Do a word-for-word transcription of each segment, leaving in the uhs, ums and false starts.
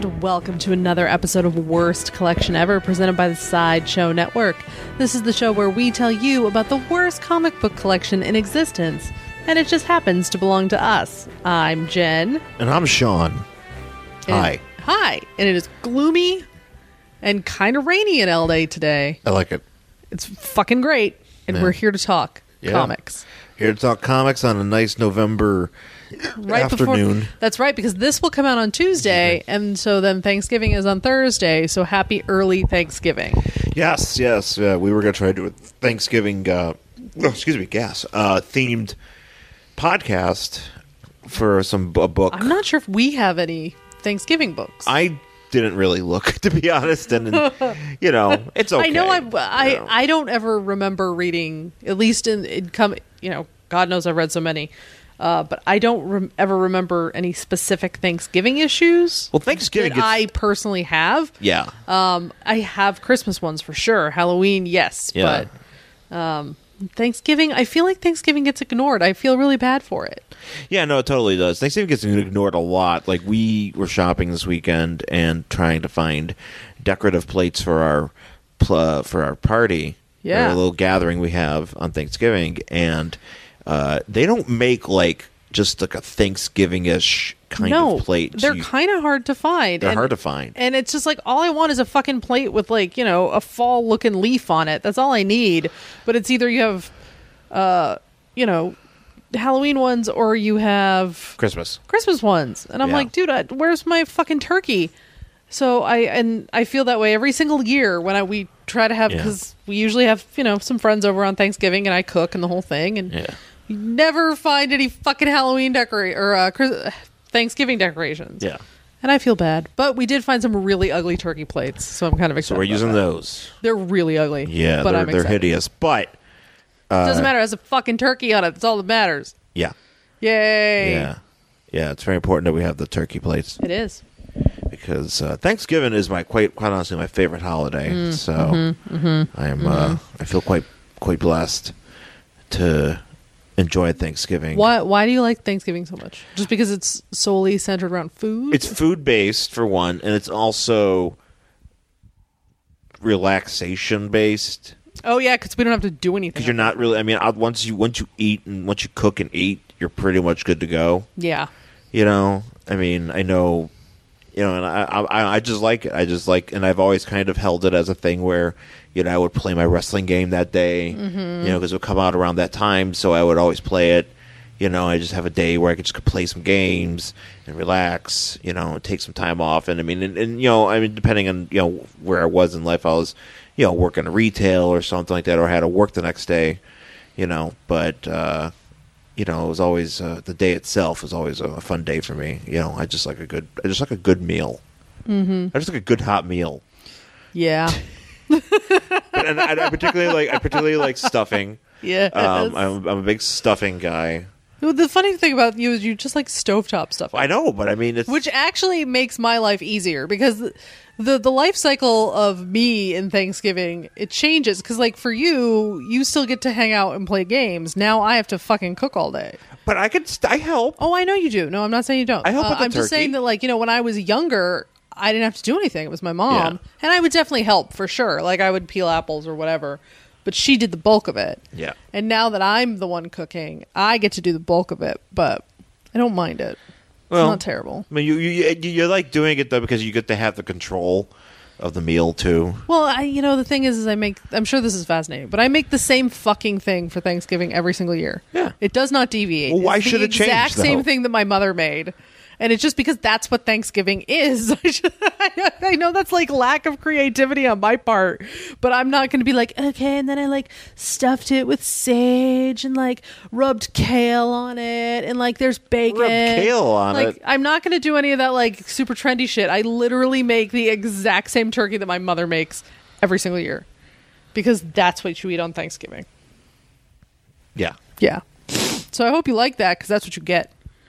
And welcome to another episode of Worst Collection Ever, presented by the Sideshow Network. This is the show where we tell you about the worst comic book collection in existence, and it just happens to belong to us. I'm Jen. And I'm Sean. And, Hi. Hi. And it is gloomy and kind of rainy in L A today. I like it. It's fucking great, and Yeah. we're here to talk Yeah. comics. Here to talk comics on a nice November Right afternoon. Before, that's right, because this will come out on Tuesday, and so then Thanksgiving is on Thursday, so happy early Thanksgiving. Yes, yes. Uh, we were going to try to do a Thanksgiving, uh, oh, excuse me, gas, uh, themed podcast for some a book. I'm not sure if we have any Thanksgiving books. I didn't really look, to be honest, and, and you know, it's okay. I know I I, you know. I don't ever remember reading, at least in, in come, you know, God knows I've read so many, uh, but I don't rem- ever remember any specific Thanksgiving issues. Well, Thanksgiving that gets- I personally have. Yeah. Um, I have Christmas ones for sure. Halloween, yes, Yeah. but um, Thanksgiving, I feel like Thanksgiving gets ignored. I feel really bad for it. Yeah, no, it totally does. Thanksgiving gets ignored a lot. Like, we were shopping this weekend and trying to find decorative plates for our pl- for our party, Yeah. our little gathering we have on Thanksgiving, and uh, they don't make like just like a Thanksgiving-ish kind no, of plate. they're You- kind of hard to find. they're and, hard to find. And it's just like, all I want is a fucking plate with, like, you know, a fall-looking leaf on it. That's all I need. But it's either you have, uh, you know, Halloween ones or you have Christmas. Christmas ones. And I'm Yeah. like, dude, I, where's my fucking turkey? So I and I feel that way every single year when I we try to have, Yeah. because we usually have, you know, some friends over on Thanksgiving and I cook and the whole thing, and Yeah. we never find any fucking Halloween decora- or uh, Chris- Thanksgiving decorations. Yeah. And I feel bad. But we did find some really ugly turkey plates, so I'm kind of excited. So we're about using that. those. They're really ugly. Yeah, but they're, I'm they're excited. hideous. But, uh, Doesn't matter. It has a fucking turkey on it. That's all that matters. yeah. Yay. Yeah. Yeah, it's very important that we have the turkey plates. It is. Because uh, Thanksgiving is my quite quite honestly my favorite holiday. Mm, so mm-hmm, mm-hmm, I am mm-hmm. uh, I feel quite quite blessed to enjoy Thanksgiving. Why Why do you like Thanksgiving so much? Just because it's solely centered around food? It's food based for one, and it's also relaxation based. Oh, yeah, because we don't have to do anything. Because you're not really. I mean, I- once you once you eat and once you cook and eat, you're pretty much good to go. Yeah. You know, I mean, I know, you know, and I, I, I just like it. I just like, and I've always kind of held it as a thing where, you know, I would play my wrestling game that day, Mm-hmm. you know, because it would come out around that time, so I would always play it. You know, I just have a day where I could just play some games and relax, you know, and take some time off. And I mean, and, and you know, I mean, depending on, you know, where I was in life, I was, you know, working retail or something like that, or I had to work the next day, you know, but, uh, you know, it was always uh, the day itself was always a fun day for me. You know, I just like a good, I just like a good meal. Mm-hmm. I just like a good hot meal. Yeah. But, and I, I particularly like, I particularly like stuffing. Yeah. Um, I'm, I'm a big stuffing guy. The funny thing about you is you just like stovetop stuff. I know, but I mean, it's Which actually makes my life easier, because the the, the life cycle of me in Thanksgiving, it changes. Because, like, for you, you still get to hang out and play games. Now I have to fucking cook all day. But I could, st- I help. Oh, I know you do. No, I'm not saying you don't. I help Uh, with the I'm just turkey. saying that, like, you know, when I was younger, I didn't have to do anything. It was my mom. Yeah. And I would definitely help, for sure. Like, I would peel apples or whatever. But she did the bulk of it. Yeah. And now that I'm the one cooking, I get to do the bulk of it. But I don't mind it. Well, It's not terrible. I mean, you, you, you, you like doing it though because you get to have the control of the meal too. Well, I, you know, the thing is, is I make, I'm sure this is fascinating, but I make the same fucking thing for Thanksgiving every single year. Yeah. It does not deviate. Well, why It's the should it change, exact same though? thing that my mother made. And it's just because that's what Thanksgiving is. I know that's like lack of creativity on my part, but I'm not going to be like, okay, and then I like stuffed it with sage and like rubbed kale on it and like there's bacon. Rubbed kale on like, it? I'm not going to do any of that like super trendy shit. I literally make the exact same turkey that my mother makes every single year because that's what you eat on Thanksgiving. Yeah. Yeah. So I hope you like that because that's what you get.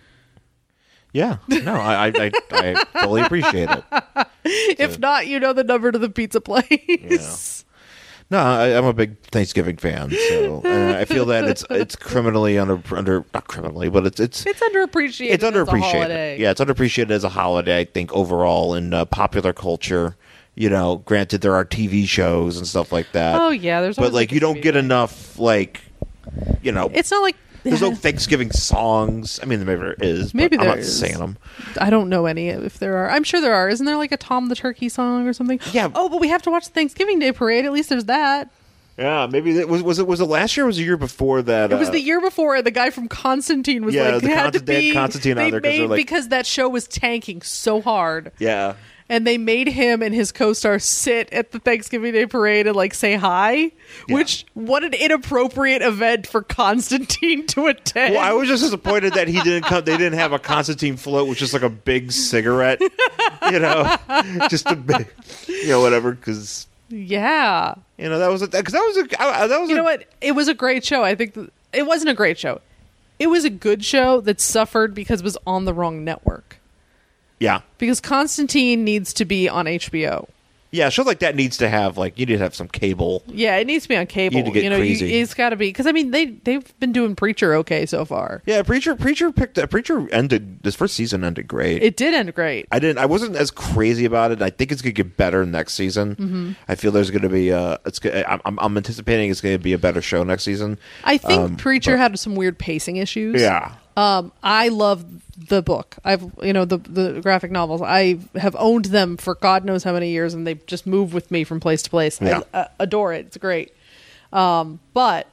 Yeah. No, I, I, I, I fully appreciate it. If not, you know the number to the pizza place. No, I, I'm a big Thanksgiving fan, so uh, I feel that it's it's criminally under under not criminally, but it's it's It's underappreciated. it's as a underappreciated. holiday. Yeah, it's underappreciated as a holiday. I think overall in uh, popular culture. You know, granted there are T V shows and stuff like that. Oh yeah, there's. but always, like a you don't T V get thing. enough like you know. It's not like There's no Thanksgiving songs. I mean, maybe there is. But Maybe I'm there not is. saying them. I don't know any if there are. I'm sure there are. Isn't there like a Tom the Turkey song or something? Yeah. Oh, but we have to watch the Thanksgiving Day parade. At least there's that. Yeah, maybe it was was it was it last year or was it the year before that? It was uh, the year before. The guy from Constantine was Yeah, like, the had to Const- they had be. Constantine on they there 'cause they're made like- because that show was tanking so hard, Yeah. and they made him and his co-star sit at the Thanksgiving Day parade and like say hi. Yeah. Which what an inappropriate event for Constantine to attend. Well, I was just disappointed that he didn't come. They didn't have a Constantine float, which is like a big cigarette, you know, just a big, you know, whatever. Because yeah. you know that was because that was a I- that was You a, know what? It was a great show. I think th- it wasn't a great show. It was a good show that suffered because it was on the wrong network. Yeah, Because Constantine needs to be on H B O. yeah. Show like that needs to have like you need to have some cable. Yeah, it needs to be on cable. You need to get know, crazy. You, it's got to be because I mean they they've been doing Preacher okay so far. Yeah, preacher preacher picked uh, preacher ended this first season ended great. It did end great. I didn't. I wasn't as crazy about it. I think it's gonna get better next season. Mm-hmm. I feel there's gonna be. Uh, it's. go- I'm. I'm I'm anticipating it's gonna be a better show next season. I think Um, Preacher but- had some weird pacing issues. Yeah. Um, I love the book. I've you know the the graphic novels. I have owned them for God knows how many years, and they just move with me from place to place. Yeah. I uh, adore it. It's great. Um, but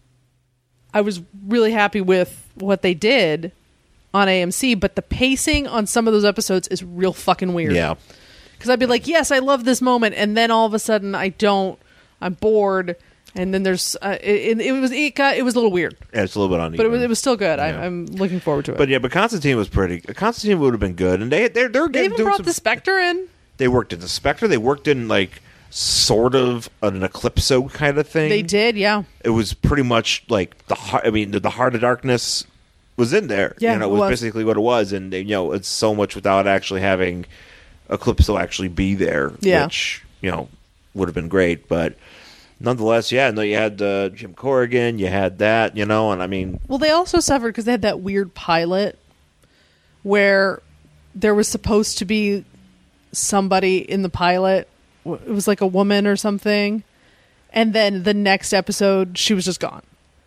I was really happy with what they did on A M C. But the pacing on some of those episodes is real fucking weird. Yeah. Because I'd be like, yes, I love this moment, and then all of a sudden I don't. I'm bored, and then there's uh, it, it was it got it was a little weird, Yeah, it's a little bit uneven. but it was it was still good. I, Yeah. I'm looking forward to it. But yeah, but Constantine was pretty. Constantine would have been good, and they they're they're They getting even doing brought some, the Spectre in. They worked in the Spectre. They worked in like sort of an Eclipso kind of thing. They did, yeah. It was pretty much like the heart. I mean, the, the Heart of Darkness was in there. Yeah, you know, it it was, was. basically what it was, and you know, it's so much without actually having Eclipso actually be there. Yeah. Which you know would have been great, but. Nonetheless, yeah, no, you had uh, Jim Corrigan, you had that, you know, and I mean, Well, they also suffered because they had that weird pilot where there was supposed to be somebody in the pilot. It was like a woman or something. And then the next episode, she was just gone.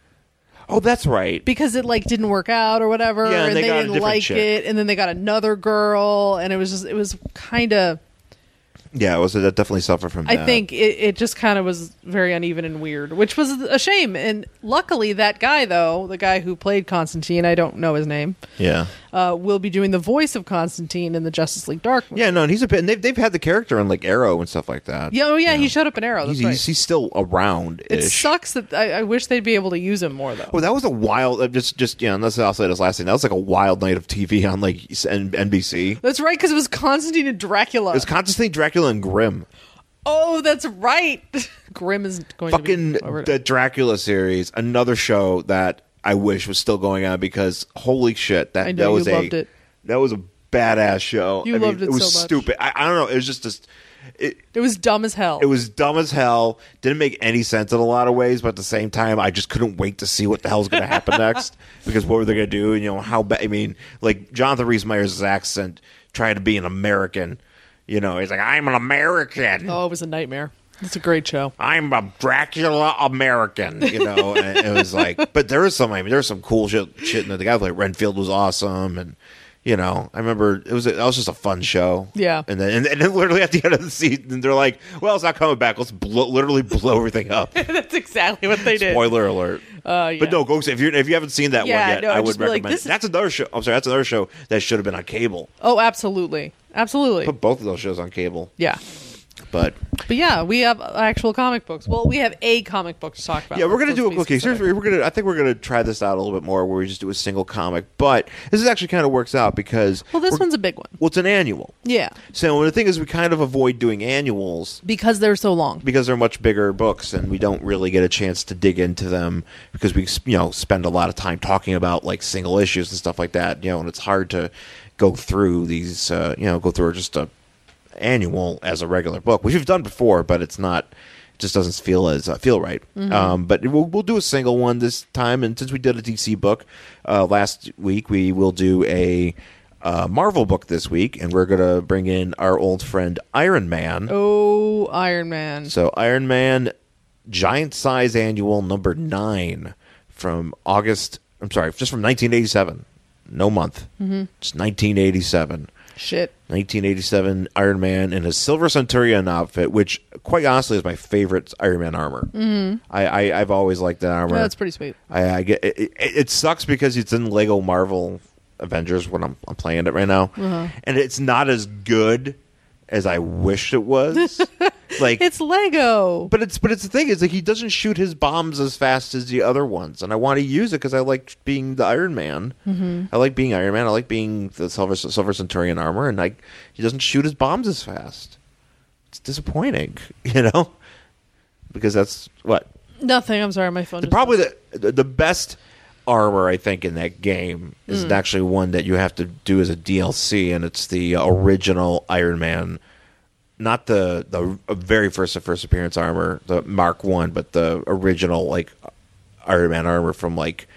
oh, that's right. Because it like didn't work out or whatever. Yeah, and and they they, got a didn't different like chick. it. And then they got another girl. And it was just, it was kind of. Yeah, it was that definitely suffered from I that. think it, it just kind of was very uneven and weird, which was a shame. And luckily, that guy, though, the guy who played Constantine, I don't know his name, Yeah. uh, will be doing the voice of Constantine in the Justice League Dark movie. Yeah, no, and he's a bit. And they've they've had the character on like Arrow and stuff like that. Yeah, oh yeah, You he know. showed up in Arrow. That's He's, right. he's he's still around. It sucks that I, I wish they'd be able to use him more, though. Well, that was a wild. uh, Just just you know, unless I'll say this last thing. That was like a wild night of T V on like N- N B C. That's right, because it was Constantine and Dracula. It was Constantine, Dracula, and Grimm. Oh, that's right. Grimm is going Fucking to be over the Dracula series, another show that I wish was still going on because holy shit, that I know that you was a loved it. that was a badass show. You I mean, loved it It was so much. stupid. I, I don't know. It was just this. It, It was dumb as hell. It was dumb as hell. Didn't make any sense in a lot of ways, but at the same time, I just couldn't wait to see what the hell's going to happen next. Because what were they going to do? And, you know, how bad. I mean, like Jonathan Rhys Meyers' accent trying to be an American. You know, he's like, I'm an American. Oh, it was a nightmare. It's a great show. I'm a Dracula American, you know, and it was like, but there was some, I mean, there was some cool shit, shit in there. The guy like Renfield was awesome, and you know, I remember it was, a, that was just a fun show. Yeah. and then and, and then literally at the end of the season, they're like, well, it's not coming back. Let's blow, literally blow everything up. That's exactly what they did. Spoiler alert. Uh, yeah. But no, go if you if you haven't seen that Yeah, one yet, no, I I'd would just be like, recommend. this is- That's another show. I'm sorry, that's another show that should have been on cable. Oh, absolutely. Absolutely. Put both of those shows on cable. Yeah. But But yeah, we have actual comic books. Well, we have a comic book to talk about. yeah, we're gonna Let's do be it. Okay, specific. seriously, we're gonna. I think we're gonna try this out a little bit more, where we just do a single comic. But this is actually kind of works out because Well, this we're- one's a big one. well, it's an annual. Yeah. So the thing is, we kind of avoid doing annuals Because they're so long. because they're much bigger books, and we don't really get a chance to dig into them because we, you know, spend a lot of time talking about like single issues and stuff like that. You know, and it's hard to go through these. Uh, you know, go through just a annual as a regular book, which we've done before, but it's not just doesn't feel as uh, feel right. Mm-hmm. Um, but we'll we'll do a single one this time, and since we did a D C book uh, last week, we will do a uh, Marvel book this week, and we're gonna bring in our old friend Iron Man. Oh, Iron Man! So Iron Man, Giant Size Annual number nine from August. I'm sorry, just from nineteen eighty-seven. No month. Mm-hmm. It's nineteen eighty-seven. Shit. nineteen eighty-seven Iron Man in a Silver Centurion outfit, which quite honestly is my favorite Iron Man armor. Mm-hmm. I, I I've always liked that armor. Yeah, that's pretty sweet. I, I get it, it, it sucks because it's in Lego Marvel Avengers when I'm, I'm playing it right now, uh-huh. and it's not as good as I wish it was. Like it's Lego, but it's but it's the thing is like he doesn't shoot his bombs as fast as the other ones, and I want to use it because I like being the Iron Man. Mm-hmm. I like being Iron Man. I like being the Silver Silver Centurion armor, and like he doesn't shoot his bombs as fast. It's disappointing, you know, because that's what nothing. I'm sorry, my phone. The, probably the the best armor I think in that game is mm. actually one that you have to do as a D L C, and it's the original Iron Man. Not the the very first first appearance armor, the Mark One, but the original like Iron Man armor from like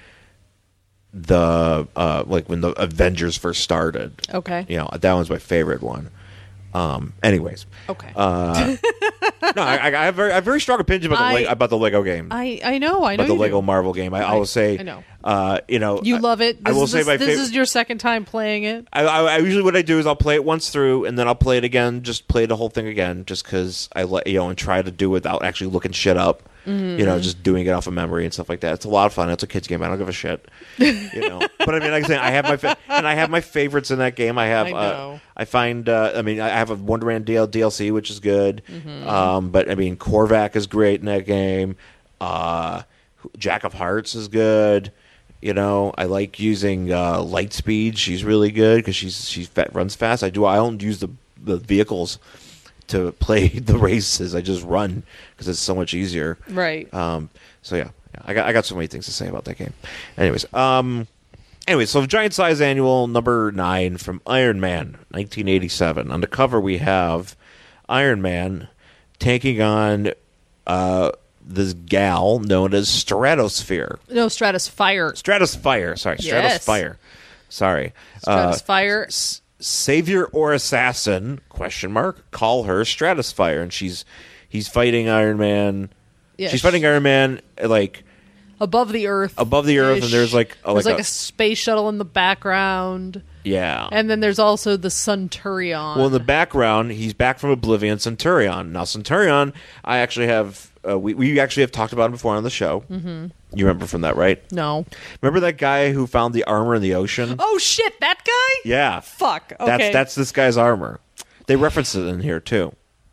the uh, like when the Avengers first started. Okay, you know that one's my favorite one. Um, anyways, okay. Uh, no, I, I have very I have very strong opinion about the I, about the Lego game. I, I know I know about the you Lego do. Marvel game. I, I will say I know. Uh, you know you love it. This I will is, say this, my this favorite. is your second time playing it. I, I, I usually what I do is I'll play it once through and then I'll play it again. Just play the whole thing again, just because I let you know and try to do it without actually looking shit up. Mm-hmm. You know, just doing it off of memory and stuff like that. It's a lot of fun. It's a kids game. I don't give a shit. You know, but I mean, like I say, I have my fa- and I have my favorites in that game. I have. I, know. Uh, I find. Uh, I mean, I have a Wonderland D L C, which is good. Mm-hmm. Um, but I mean, Korvac is great in that game. Uh, Jack of Hearts is good. You know, I like using uh, Lightspeed. She's really good because she's she runs fast. I do. I don't use the the vehicles to play the races. I just run because it's so much easier. Right. Um, so yeah, yeah, I got I got so many things to say about that game. Anyways, um, anyway, so Giant Size Annual number nine from Iron Man, nineteen eighty-seven. On the cover we have Iron Man taking on uh, this gal known as Stratosphere. No, Stratosphere. Stratosphere. Sorry, Yes. Stratosphere. Sorry. Stratosphere. Uh, s- Savior or assassin? Question mark. Call her Stratosphere, and she's he's fighting Iron Man. Yeah, she's fighting Iron Man like above the earth. Above the earth, and there's like a, there's like, like a, a space shuttle in the background. Yeah, and then there's also the Centurion. Well, in the background, he's back from Oblivion. Centurion. Now, Centurion, I actually have. Uh, we we actually have talked about him before on the show. Mm-hmm. You remember from that, right? No. Remember that guy who found the armor in the ocean? Oh shit, that guy? Yeah. Fuck. Okay. That's that's this guy's armor. They reference it in here too.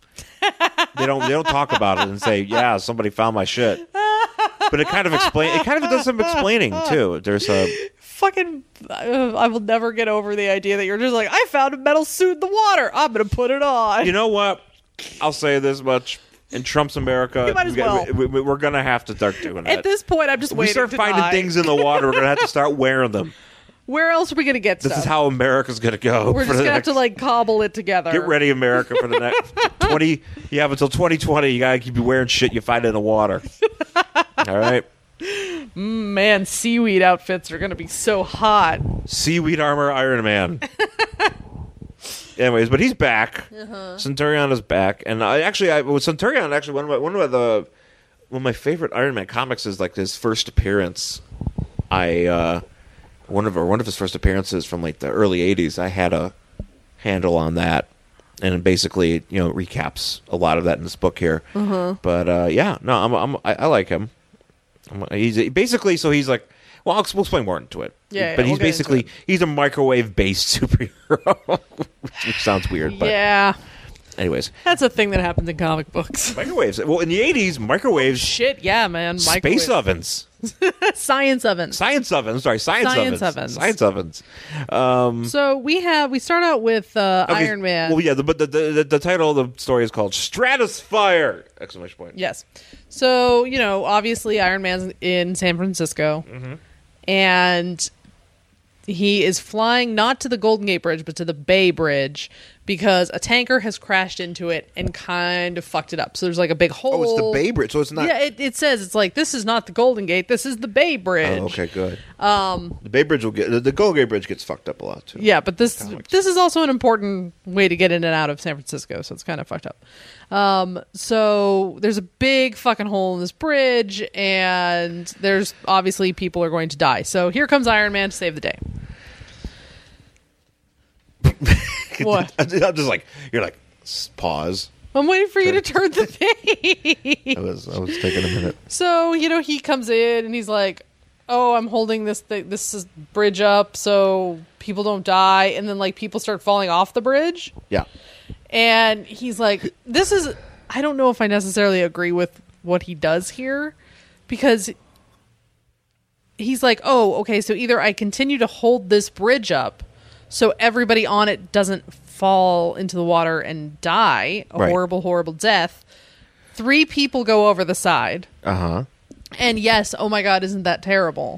they don't they don't talk about it and say, yeah, somebody found my shit. But it kind of explain. It kind of does some explaining too. There's a fucking. Uh, I will never get over the idea that you're just like, I found a metal suit in the water. I'm gonna put it on. You know what? I'll say this much. In Trump's America, you might as well. we, we, we're going to have to start doing that. At this point, I'm just if waiting we start to finding die. things in the water, we're going to have to start wearing them. Where else are we going to get this stuff? This is how America's going to go. We're just going to have to like cobble it together. Get ready, America, for the next twenty. You have until twenty twenty. You got to keep wearing shit you find in the water. All right. Man, seaweed outfits are going to be so hot. Seaweed armor, Iron Man. Anyways, but he's back. Uh-huh. Centurion is back, and I actually, I with Centurion, actually one of my, one of the one of my favorite Iron Man comics is like his first appearance. I uh, one of or one of his first appearances from like the early eighties. I had a handle on that, and it basically you know recaps a lot of that in this book here. Uh-huh. But uh, yeah, no, I'm, I'm I, I like him. I'm, he's basically so he's like. Well, I'll, we'll explain more into it. Yeah, but yeah, he's we'll basically he's a microwave-based superhero, which sounds weird. But yeah. Anyways, that's a thing that happens in comic books. Microwaves. Well, in the eighties, microwaves. Oh, shit, yeah, man. Space ovens. Science ovens. Science ovens. Sorry, science, science ovens. ovens. Science ovens. Um, so we have we start out with uh, okay, Iron Man. Well, yeah, the, but the, the the title of the story is called Stratosphere! Exclamation point. Yes. So you know, obviously, Iron Man's in San Francisco. Mm-hmm. And he is flying not to the Golden Gate Bridge, but to the Bay Bridge, because a tanker has crashed into it and kind of fucked it up. So there's like a big hole. Oh, it's the Bay Bridge, so it's not. Yeah, it, it says it's like this is not the Golden Gate. This is the Bay Bridge. Oh, okay, good. Um, the Bay Bridge will get the, the Golden Gate Bridge gets fucked up a lot too. Yeah, but this Comics. this is also an important way to get in and out of San Francisco, so it's kind of fucked up. Um, so there's a big fucking hole in this bridge, and there's obviously people are going to die. So here comes Iron Man to save the day. What? I'm just like you're like s- pause. I'm waiting for you to turn the page. I was I was taking a minute. So you know he comes in and he's like, "Oh, I'm holding this th- this is bridge up so people don't die," and then like people start falling off the bridge. Yeah. And he's like, this is, I don't know if I necessarily agree with what he does here, because he's like, oh, okay, so either I continue to hold this bridge up so everybody on it doesn't fall into the water and die a Right. horrible, horrible death. Three people go over the side. Uh huh. And yes, oh my God, isn't that terrible?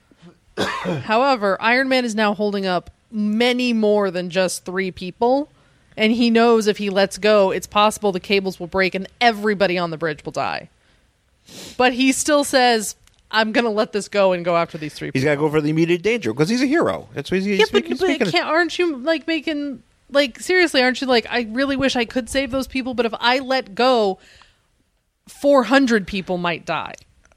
However, Iron Man is now holding up many more than just three people. And he knows if he lets go, it's possible the cables will break and everybody on the bridge will die. But he still says, I'm going to let this go and go after these three people. He's got to go for the immediate danger because he's a hero. That's what he's, he's Yeah, but, speaking. but speaking can't, aren't you, like, making... Like, seriously, aren't you like, I really wish I could save those people, but if I let go, four hundred people might die.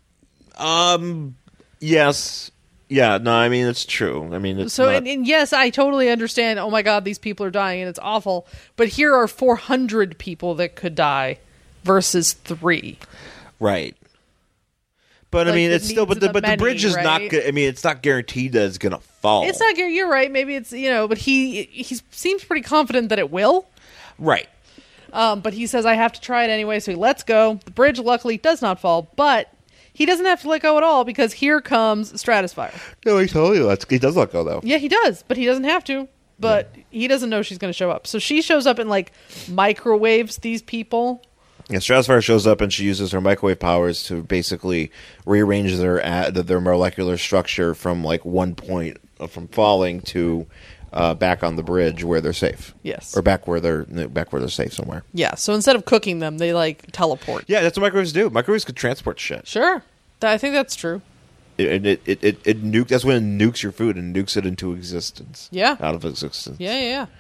Um. Yes. Yeah. No. I mean, it's true. I mean, it's So, not, and, and yes, I totally understand, oh my God, these people are dying and it's awful. But here are four hundred people that could die versus three. right. But I Like mean, the it's still. needs But the of but the the bridge many, is not. right? Go- I mean, it's not guaranteed that it's gonna fall. It's not, Gary, you're right. Maybe it's, you know, but he he seems pretty confident that it will. right. Um, but he says, I have to try it anyway. So he lets go. The bridge luckily does not fall, but he doesn't have to let go at all because here comes Stratusfire. No, he totally lets. He does let go though. Yeah, he does, but he doesn't have to. But he doesn't know she's going to show up. So she shows up and like microwaves these people. Yeah, Stratusfire shows up and she uses her microwave powers to basically rearrange their a- their molecular structure from like one point uh, from falling to uh, back on the bridge where they're safe. Yes. or back where they're back where they're safe somewhere. Yeah, so instead of cooking them, they like teleport. Yeah, that's what microwaves do. Microwaves could transport shit. Sure. Th- I think that's true. It it it it, it nuke. That's when it nukes your food and nukes it into existence. Yeah. out of existence. Yeah, yeah, yeah.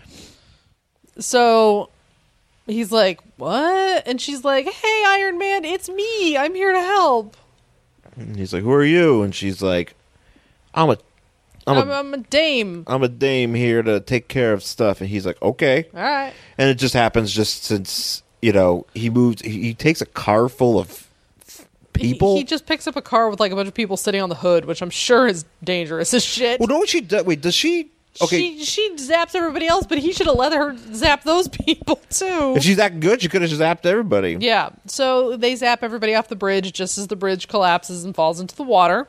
So he's like, what? And she's like, hey, Iron Man, it's me. I'm here to help. And he's like, "Who are you?" And she's like, "I'm a, I'm I'm, a, I'm a dame. I'm a dame here to take care of stuff." And he's like, "Okay." All right. And it just happens just since you know he moves. He, he takes a car full of people. He, he just picks up a car with like a bunch of people sitting on the hood, which I'm sure is dangerous as shit. well, don't she? Do, wait, does she? Okay, She, she zaps everybody else, but he should have let her zap those people too. if she's that good, she could have just zapped everybody. Yeah. So they zap everybody off the bridge just as the bridge collapses and falls into the water.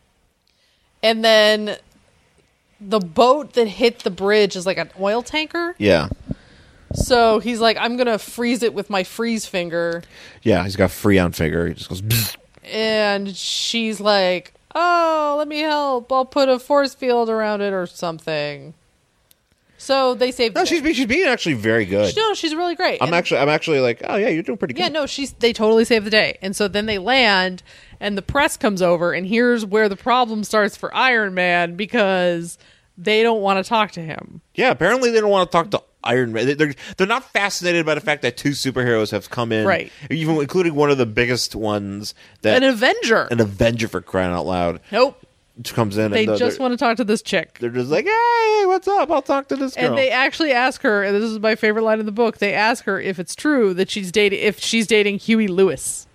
And then the boat that hit the bridge is like an oil tanker. Yeah, So he's like, I'm going to freeze it with my freeze finger. yeah. He's got Freon figure. He just goes. Bzz. And she's like, oh, let me help. I'll put a force field around it or something. So they save. No, the she's day. be- she's being actually very good. No, she's really great. I'm And- actually I'm actually like, oh yeah, you're doing pretty good. Yeah, no, she's they totally save the day. And so then they land and the press comes over and here's where the problem starts for Iron Man because they don't want to talk to him. Yeah, apparently they don't want to talk to Iron Man. They- They're they're not fascinated by the fact that two superheroes have come in, Right. Even including one of the biggest ones that An Avenger. an Avenger for crying out loud Nope. comes in. They and just they're, want to talk to this chick. they're just like, hey, what's up? I'll talk to this girl. And they actually ask her, and this is my favorite line in the book, they ask her if it's true that she's dating if she's dating Huey Lewis.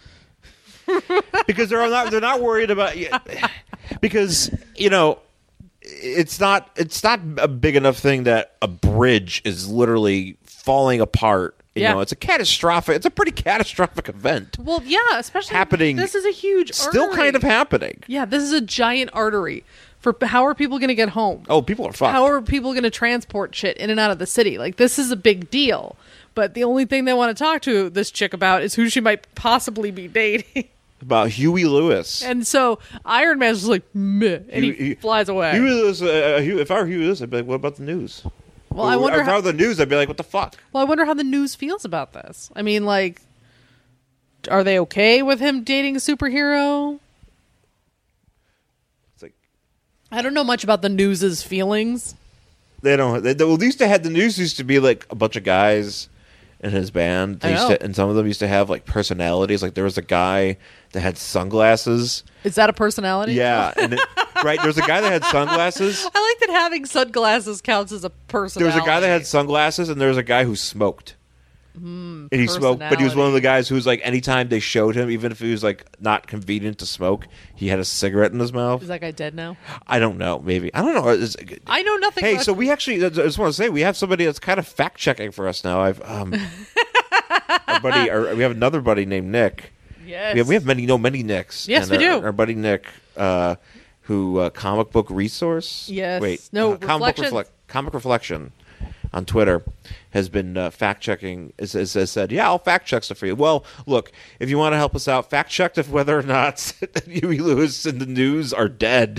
because they're not they're not worried about yeah, because you know it's not it's not a big enough thing that a bridge is literally falling apart. You Yeah. know, it's a catastrophic. It's a pretty catastrophic event. Well, yeah, especially Happening- This is a huge Still artery. kind of happening. Yeah, this is a giant artery. For how are people going to get home? Oh, people are fucked. How are people going to transport shit in and out of the city? Like, this is a big deal. But the only thing they want to talk to this chick about is who she might possibly be dating. About Huey Lewis. And so Iron Man's just like, meh, and he, Huey- flies away. Huey Lewis. Uh, Huey, if I were Huey Lewis, I'd be like, "What about the news?" Well, I wonder if I how. were the news, I'd be like, what the fuck? Well, I wonder how the news feels about this. I mean, like, are they okay with him dating a superhero? It's like I don't know much about the news's feelings. they don't. They, well, they used to have the news used to be like a bunch of guys in his band. They I used know. to, and some of them used to have like personalities. Like there was a guy that had sunglasses. Is that a personality? Yeah, and it, right. There was a guy that had sunglasses. I like that having sunglasses counts as a There personality. was a guy that had sunglasses, and there was a guy who smoked. Mm, and he smoked, but he was one of the personality. guys who's like, anytime they showed him, even if he was like not convenient to smoke, he had a cigarette in his mouth. Is that guy dead now? I don't know. Maybe I don't know. It's- I know nothing. hey, about- so we actually, I just want to say, we have somebody that's kind of fact checking for us now. I've um, our buddy, our, we have another buddy named Nick. yes, We have, we have many, no, many Nicks. Yes, And we our, do. Our buddy Nick, uh, who uh, comic book resource. Yes. Wait, No, uh, comic book Reflections. reflect, comic reflection on Twitter has been uh, fact checking. Has, has, has said, yeah, I'll fact check stuff for you. Well, look, if you want to help us out, fact check if whether or not Huey Lewis and the news are dead.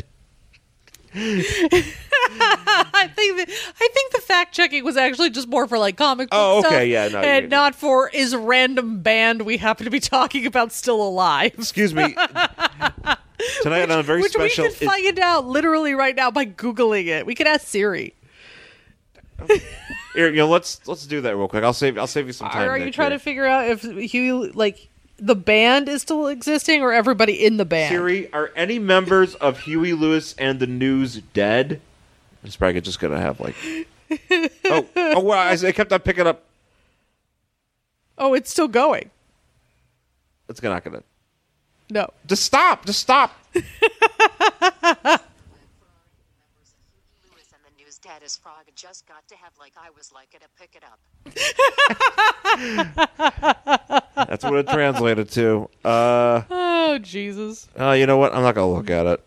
I think that, I think the fact checking was actually just more for like comic book Oh, okay, stuff, yeah, no, and you- not for is a random band we happen to be talking about still alive. Excuse me. Tonight on a very Which special. we can find out literally right now by googling it. We could ask Siri. Here, you know, let's let's do that real quick. I'll save I'll save you some time. Are you Nick, trying here. to figure out if Huey, like, the band is still existing or everybody in the band? Siri, are any members of Huey Lewis and the News dead? It's probably just gonna have like. oh, oh! Wow! I, I kept on picking up. Oh, it's still going. It's not gonna. No. Just stop! Just stop! Lewis and the news dad is frog just got to have like I was like it pick it up. That's what it translated to. Uh, Oh, Jesus. uh, you know what? I'm not gonna look at it.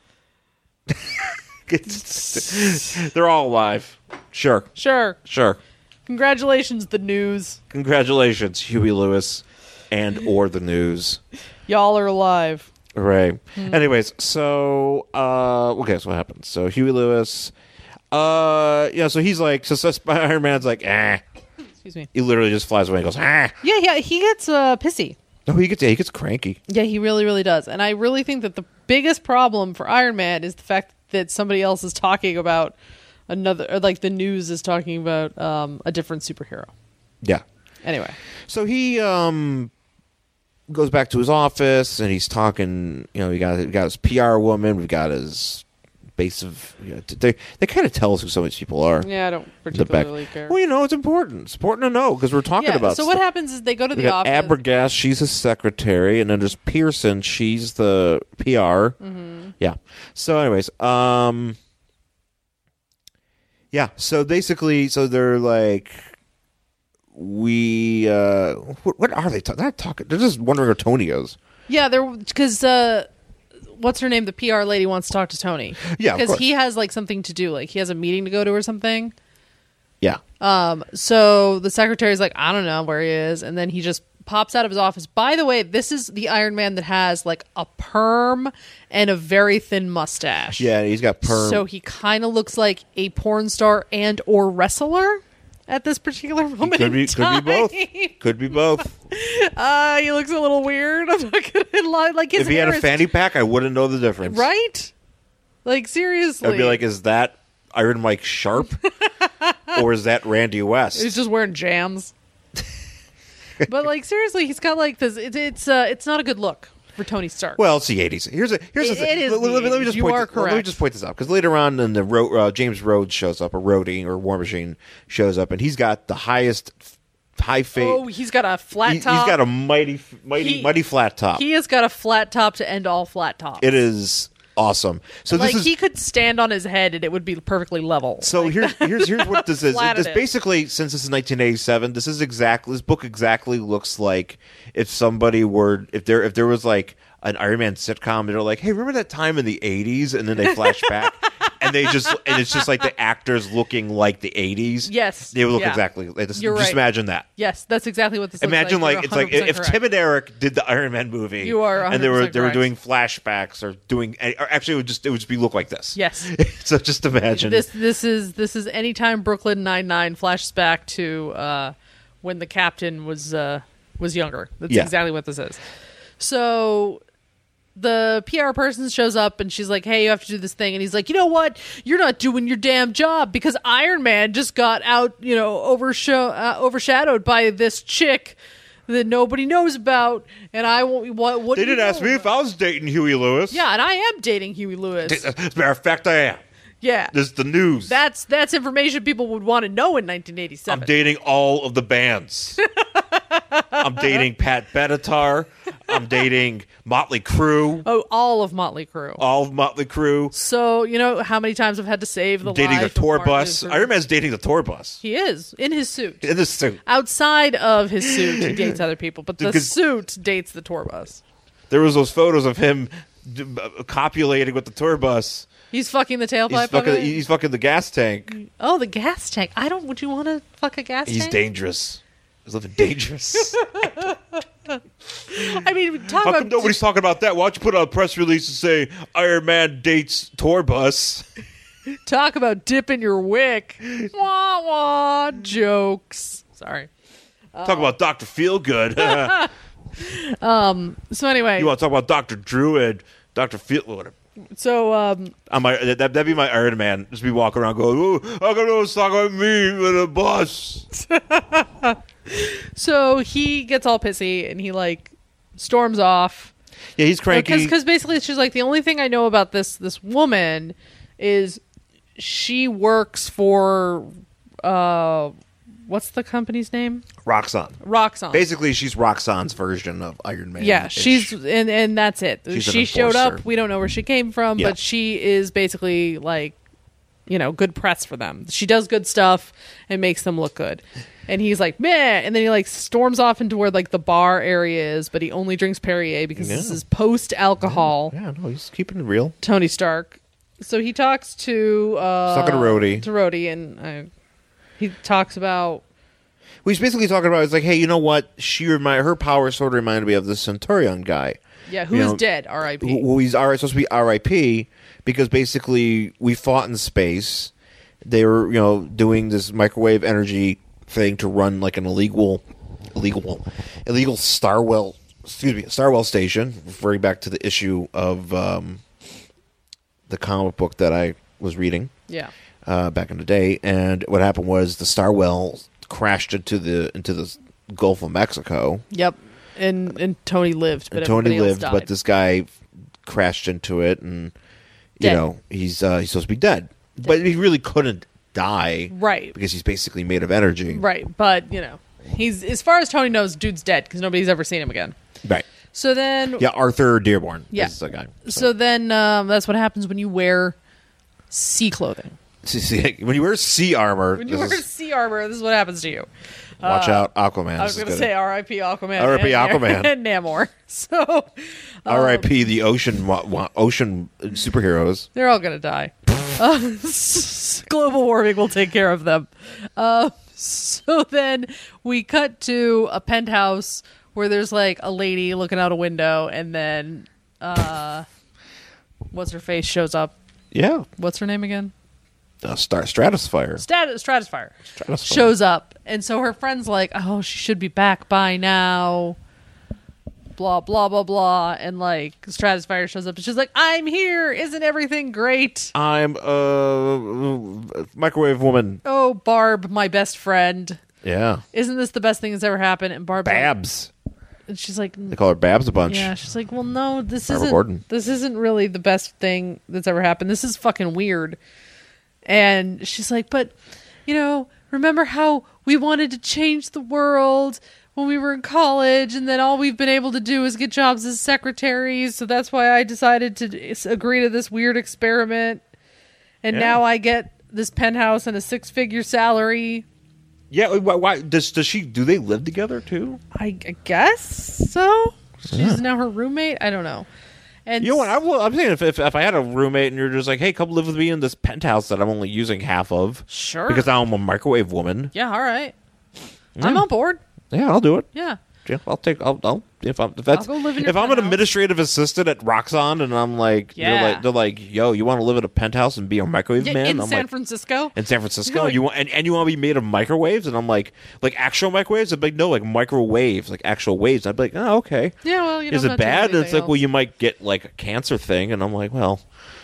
It's- they're all alive. Sure, Sure. sure. Congratulations, the news. Congratulations, Huey Lewis, and or the news. Y'all are alive. Hooray. Anyways, so uh okay, so what happens? So Huey Lewis, uh yeah, so he's like, so, so Iron Man's like, eh. Excuse me. He literally just flies away and goes, ah. Yeah, yeah, he gets uh, pissy. No, he gets yeah, he gets cranky. Yeah, he really, really does. And I really think that the biggest problem for Iron Man is the fact that somebody else is talking about another, or like the news is talking about um, a different superhero. Yeah. Anyway. So he um goes back to his office and he's talking, you know, we got we got his P R woman, we've got his base of you know, they they kind of tell us who some of these people are. Yeah, I don't The back. particularly care. Well, you know, it's important. It's important to know because we're talking Yeah, about so what stuff. happens is they go to We the got office. Abergast, she's his secretary, and then there's Pearson, she's the P R. Mm-hmm. Yeah. So, anyways, um, yeah. So basically, so they're like, we, uh, what, what are they talking? They're not talking. They're just wondering where Tony is. Yeah, they're because uh, what's her name? The P R lady wants to talk to Tony. Yeah, of because course. he has like something to do. Like he has a meeting to go to or something. Yeah. Um, so the secretary's like, I don't know where he is, and then he just pops out of his office. By the way, this is the Iron Man that has like a perm and a very thin mustache. Yeah, he's got perm. So he kind of looks like a porn star and or wrestler at this particular moment. could be, in could be time. both. Could be both. Uh, he looks a little weir. I'm not gonna lie. Like his If he had hair a is- fanny pack, I wouldn't know the difference. right? Like seriously, I'd be like, is that Iron Mike Sharp? Or is that Randy West? he's just wearing jams. But like seriously, he's got like this. It, it's uh, it's not a good look for Tony Stark. Well, it's the eighties. Here's a here's the It- thing. it is let, the let me, let me eighties. just You point are this, let me correct. just point this out because later on, in the Ro- uh, James Rhodes shows up, or Rhodey or War Machine shows up, and he's got the highest f- high fate. oh, he's got a flat he, top. has got a mighty, mighty, He- mighty flat top. He has got a flat top to end all flat tops. it is awesome. So like this is he could stand on his head and it would be perfectly level. So here's here's here's what this is. Flat This it is. basically, since this is nineteen eighty-seven, this is exactly this book exactly looks like if somebody were if there if there was like an Iron Man sitcom, they're like, hey, remember that time in the eighties, and then they flash back, and and they just and it's just like the actors looking like the eighties. Yes. They would look Yeah. exactly like this. You're Just right. imagine that. Yes, that's exactly what this looks Imagine like. like You're it's like if one hundred percent Tim correct. and Eric did the Iron Man movie. You are and they were one hundred percent they were correct. doing flashbacks or doing or actually it would just it would just be look like this. Yes. So just imagine This this is this is anytime Brooklyn Nine-Nine flashes back to uh, when the captain was uh, was younger. That's Yeah. exactly what this is. So the P R person shows up and she's like, "Hey, you have to do this thing." And he's like, "You know what? You're not doing your damn job because Iron Man just got out, you know, overshow, uh, overshadowed by this chick that nobody knows about." And I won't. What? what They do you didn't ask know me if about? I was dating Huey Lewis. Yeah, and I am dating Huey Lewis. As a matter of fact, I am. Yeah, This is the news. that's that's information people would want to know in nineteen I'm eighty-seven. dating all of the bands. I'm dating Pat Benatar. I'm dating Motley Crue. Oh, all of Motley Crue. All of Motley Crue. So you know how many times I've had to save the Dating the life of tour Martin bus. Luther- Iron Man's dating the tour bus. He is in his suit. In this suit. Outside of his suit, he dates other people, but the Because- suit dates the tour bus. There was those photos of him d- uh, copulating with the tour bus. He's fucking the tailpipe. He's of fucking, it? he's fucking the gas tank. Oh, the gas tank. I don't. Would you want to fuck a gas He's tank? dangerous. He's living dangerous. I mean, talk How about come nobody's talking about that? Why don't you put out a press release and say Iron Man dates tour bus? talk about dipping your wick. Wah wah jokes. Sorry. Talk about Doctor Feelgood. So anyway, You want to talk about Doctor Druid, Doctor Feel whatever. so um, I'm my, that, that'd be my Iron Man. Just be walking around going, "Ooh, how come no one's talking about me with a bus?" so he gets all pissy and he like storms off. Yeah, he's cranky. Because basically she's like, the only thing I know about this this woman is she works for uh what's the company's name? Roxxon. Roxxon. Basically, she's Roxxon's version of Iron Man. Yeah, she's and and that's it. She's an she showed up. enforcer. We don't know where she came from, Yeah. but she is basically like, you know, good press for them. She does good stuff and makes them look good. And he's like, meh. And then he like storms off into where like the bar area is, but he only drinks Perrier because this Yeah. is post alcohol. Yeah, no, he's keeping it real. Tony Stark. So he talks to uh, Talking to Rhodey. to Rhodey, and uh, he talks about Well, he's basically talking about. It's like, hey, you know what? She remind her power sort of reminded me of the Centurion guy. yeah, who You is know, dead, R I P Who, who he's R- supposed to be R I P because basically we fought in space. They were, you know, doing this microwave energy thing to run like an illegal, illegal, illegal Starwell. Excuse me, Starwell station. Referring back to the issue of um, the comic book that I was reading Yeah, uh, back in the day, and what happened was the Starwell crashed into the into the Gulf of Mexico. yep. And and Tony lived, but And Tony everybody else lived, died. but this guy crashed into it, and you Dead. know he's uh, he's supposed to be dead, but he really couldn't die, Right. Because he's basically made of energy, Right, but you know, he's as far as Tony knows, dude's dead because nobody's ever seen him again. Right. So then, Yeah, Arthur Dearborn. Yeah. is the guy. so then um, that's what happens when you wear sea clothing. See, see, when you wear sea armor, When you this wear is- sea armor, this is what happens to you. watch out, Aquaman. I was This going is to good. say R I P Aquaman. R I P and Nam- Aquaman. and Namor. So R I P the ocean wa- wa- ocean superheroes. they're all going to die. Uh, global warming will take care of them. Uh, so then we cut to a penthouse where there's like a lady looking out a window, and then uh, what's her face shows up. Yeah, What's her name again? uh, Star Stratospire. Stat- Stratospire Stratospire. shows up, and so her friend's like, "Oh, she should be back by now." Blah blah blah blah, and like Stratospire shows up, and she's like, "I'm here. Isn't everything great?" I'm a microwave woman. Oh, Barb, my best friend. Yeah, Isn't this the best thing that's ever happened? And Barb, Babs. and she's like, They call her Babs a bunch. yeah, she's like, well, no, this Barbara isn't. Gordon. This isn't really the best thing that's ever happened. This is fucking weird. And she's like, but, you know, remember how we wanted to change the world when we were in college, and then all we've been able to do is get jobs as secretaries. So that's why I decided to s- agree to this weird experiment. And Yeah. now I get this penthouse and a six-figure salary. Yeah, why, why does does she? Do they live together too? I, I guess so. She's now her roommate. I don't know. And You know what? I will, I'm saying if, if if I had a roommate and you're just like, hey, come live with me in this penthouse that I'm only using half of, Sure. because now I'm a microwave woman. Yeah, all right. I'm on board. Yeah, I'll do it. Yeah. Yeah, I'll take. I'll. I'll if I'm if that's I'll go live in your if I'm an penthouse. administrative assistant at Roxxon and I'm like, they're Yeah. like, they're like, yo, you want to live in a penthouse and be a microwave Yeah, man? in I'm San like, Francisco. in San Francisco, No, you want and, and you want to be made of microwaves? And I'm like, like actual microwaves? I'd be like, no, like microwaves, like actual waves. I'd be like, oh, okay. Yeah, well, you know, Is I'm it not doing bad? And it's anything like, well, else. you might get like a cancer thing, and I'm like, well,